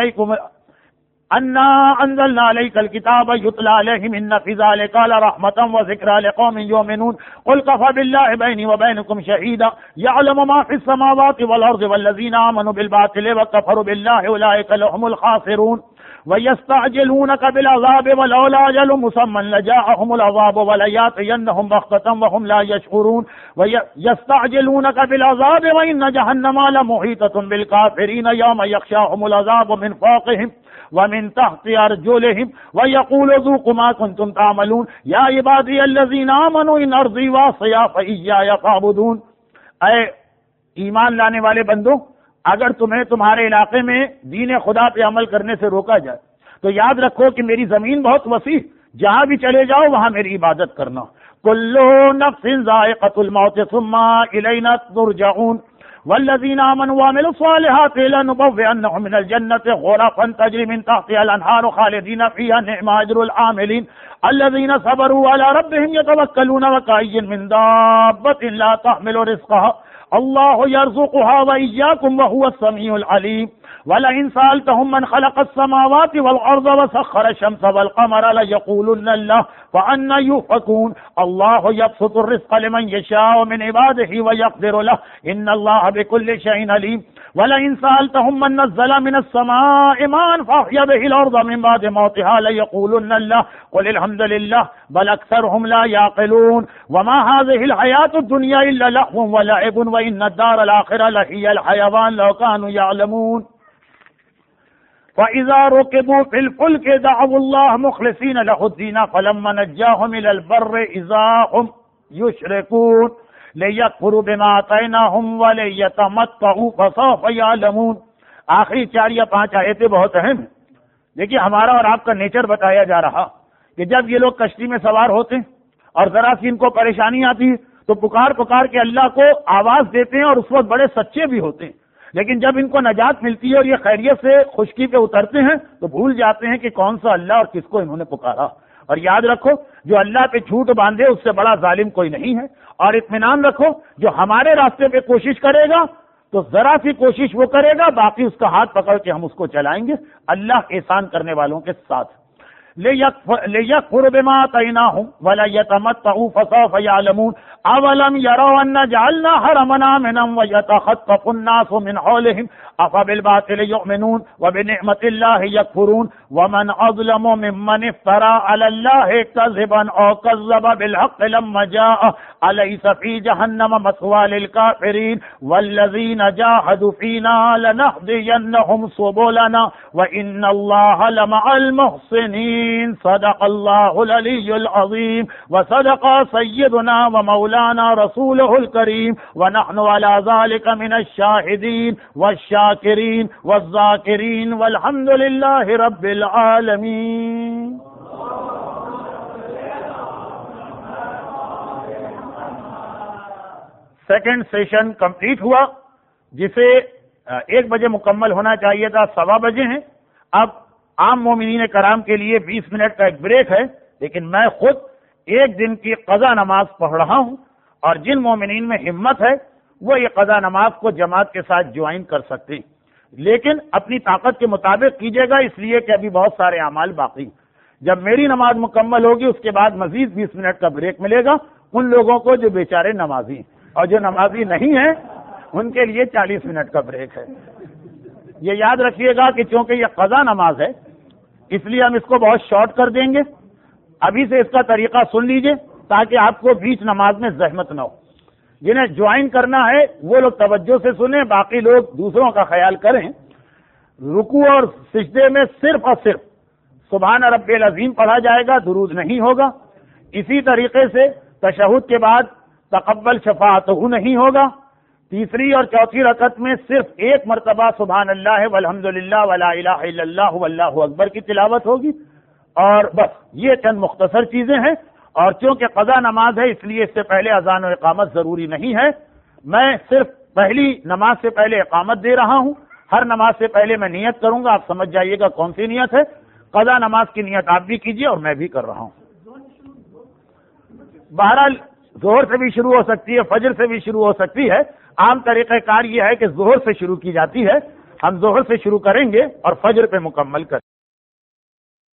أنزلنا عليك الكتاب يتلى عليهم إن في ذلك لرحمة وذكرى لقوم يؤمنون قل كفى بالله بيني وبينكم شهيدا يعلم ما في السماوات والأرض والذين آمنوا بالباطل وكفروا بالله أولئك لهم الخاسرون ويستعجلونك بالعذاب ولولا أجل مسمى لجاءهم العذاب وليأتينهم بغتة وهم لا يشعرون ويستعجلونك بالعذاب وإن جهنم لمحيطة بالكافرين يوم يخشاهم العذاب من فوقهم ومن تحت أرجلهم ويقول ذوقوا ما كنتم تعملون يا عبادي الذين آمنوا إن أرضي واسعة فإياي فاعبدون. اے ایمان لانے والے بندو، اگر تمہیں تمہارے علاقے میں دین خدا پہ عمل کرنے سے روکا جائے تو یاد رکھو کہ میری زمین بہت وسیع، جہاں بھی چلے جاؤ وہاں میری عبادت کرنا. کل نفس ذائقۃ الموت ثم الینا ترجعون والذین آمنوا وعملوا الصالحات لنبوئنهم من الجنة غرفا تجری من تحتها الانہار خالدین فیہا نعم اجر العاملین الذین صبروا على ربهم يتوکلون وکأی من دابۃ لا تحمل رزقها اللہ یرزقها وإیاکم وهو السمیع العلیم. وَلَئِنْ سَأَلْتَهُمْ مَنْ خَلَقَ السَّمَاوَاتِ وَالْأَرْضَ وَسَخَّرَ الشَّمْسَ وَالْقَمَرَ لَيَقُولُنَّ اللَّهُ فَأَنَّىٰ يُؤْفَكُونَ اللَّهُ يَبْسُطُ الرِّزْقَ لِمَن يَشَاءُ مِنْ عِبَادِهِ وَيَقْدِرُ لَهُ إِنَّ اللَّهَ بِكُلِّ شَيْءٍ عَلِيمٌ وَلَئِنْ سَأَلْتَهُمْ مَن نَّزَّلَ مِنَ السَّمَاءِ مَاءً فَأَحْيَا بِهِ الْأَرْضَ مِن بَعْدِ مَوْتِهَا لَيَقُولُنَّ اللَّهُ قُلِ الْحَمْدُ لِلَّهِ بَلْ أَكْثَرُهُمْ لَا يَعْقِلُونَ وَمَا هَٰذِهِ الْحَيَاةُ الدُّنْيَا إِلَّا لَهْوٌ وَلَعِبٌ وَإِنَّ الدَّارَ الْآخِرَةَ لَهِيَ الْحَيَوَانُ لَوْ كَانُوا يَعْلَمُونَ وَإِذَا رُكِبُوا فِي الْفُلْكِ دَعَوُا اللَّهَ مُخْلِصِينَ لَهُ الدِّينَ فَلَمَّا نَجَّاهُمْ إِلَى الْبَرِّ إِذَا هُمْ يُشْرِكُونَ لِيَكْفُرُوا بِمَا آتَيْنَاهُمْ وَلِيَتَمَتَّعُوا فَسَوْفَ يَعْلَمُونَ آخری 4 یا 5 آیتیں بہت اہم ہیں۔ دیکھیے ہمارا اور آپ کا نیچر بتایا جا رہا کہ جب یہ لوگ کشتی میں سوار ہوتے ہیں اور ذرا سی ان کو پریشانی آتی ہے تو پکار کے اللہ کو آواز دیتے ہیں اور اس وقت بڑے سچے بھی ہوتے ہیں، لیکن جب ان کو نجات ملتی ہے اور یہ خیریت سے خشکی پہ اترتے ہیں تو بھول جاتے ہیں کہ کون سا اللہ اور کس کو انہوں نے پکارا۔ اور یاد رکھو جو اللہ پہ جھوٹ باندھے اس سے بڑا ظالم کوئی نہیں ہے، اور اطمینان رکھو جو ہمارے راستے پہ کوشش کرے گا تو ذرا سی کوشش وہ کرے گا، باقی اس کا ہاتھ پکڑ کے ہم اس کو چلائیں گے، اللہ احسان کرنے والوں کے ساتھ۔ لِيَكْفُرُوا بِمَا آتَيْنَاهُمْ وَلَيَتَمَتَّعُوا فَسَوْفَ يَعْلَمُونَ أَوَلَمْ يَرَوْا أَنَّا جَعَلْنَا حَرَمًا آمِنًا وَيَتَخَطَّفُ النَّاسُ مِنْ حَوْلِهِمْ أَفَبِالْبَاطِلِ يُؤْمِنُونَ وَبِنِعْمَةِ اللَّهِ يَكْفُرُونَ وَمَنْ أَظْلَمُ مِمَّنِ افْتَرَىٰ عَلَى اللَّهِ كَذِبًا أَوْ كَذَّبَ بِالْحَقِّ لَمَّا جَاءَهُ أَلَيْسَ فِي جَهَنَّمَ مَثْوًى لِلْكَافِرِينَ وَالَّذِينَ جَاهَدُوا فِينَا لَنَهْدِيَنَّهُمْ سُبُلَنَا وَإِنَّ اللَّهَ لَمَعَ الْمُحْسِنِينَ صدق الله العلي العظيم وصدق سيدنا ومولانا رسوله الكريم ونحن على ذلك من الشاهدين والشاكرين والذاكرين والحمد لله رب العالمين۔ سیکنڈ سیشن کمپلیٹ ہوا، جسے 1 بجے مکمل ہونا چاہیے تھا، 1:15 بجے ہیں۔ اب عام مومنین کرام کے لیے 20 منٹ کا ایک بریک ہے، لیکن میں خود 1 دن کی قضا نماز پڑھ رہا ہوں، اور جن مومنین میں ہمت ہے وہ یہ قضا نماز کو جماعت کے ساتھ جوائن کر سکتے ہیں، لیکن اپنی طاقت کے مطابق کیجیے گا، اس لیے کہ ابھی بہت سارے اعمال باقی ہیں۔ جب میری نماز مکمل ہوگی اس کے بعد مزید 20 منٹ کا بریک ملے گا ان لوگوں کو جو بیچارے نمازی ہیں، اور جو نمازی نہیں ہیں ان کے لیے 40 منٹ کا بریک ہے۔ یہ یاد رکھیے گا کہ چونکہ یہ قضا نماز ہے اس لیے ہم اس کو بہت شارٹ کر دیں گے، ابھی سے اس کا طریقہ سن لیجئے تاکہ آپ کو بیچ نماز میں زحمت نہ ہو۔ جنہیں جوائن کرنا ہے وہ لوگ توجہ سے سنیں، باقی لوگ دوسروں کا خیال کریں۔ رکوع اور سجدے میں صرف اور صرف سبحان ربی العظیم پڑھا جائے گا، درود نہیں ہوگا۔ اسی طریقے سے تشہد کے بعد تقبل شفاعتہ نہیں ہوگا۔ تیسری اور چوتھی رکعت میں صرف 1 مرتبہ سبحان اللہ والحمدللہ ولا الہ الا اللہ واللہ اکبر کی تلاوت ہوگی، اور بس یہ چند مختصر چیزیں ہیں۔ اور چونکہ قضا نماز ہے اس لیے اس سے پہلے اذان و اقامت ضروری نہیں ہے، میں صرف پہلی نماز سے پہلے اقامت دے رہا ہوں۔ ہر نماز سے پہلے میں نیت کروں گا، آپ سمجھ جائیے گا کون سی نیت ہے۔ قضا نماز کی نیت آپ بھی کیجیے اور میں بھی کر رہا ہوں۔ بہرحال ظہر سے بھی شروع ہو سکتی ہے، فجر سے بھی شروع ہو سکتی ہے۔ عام طریقہ کار یہ ہے کہ ظہر سے شروع کی جاتی ہے، ہم ظہر سے شروع کریں گے اور فجر پہ مکمل کریں گے۔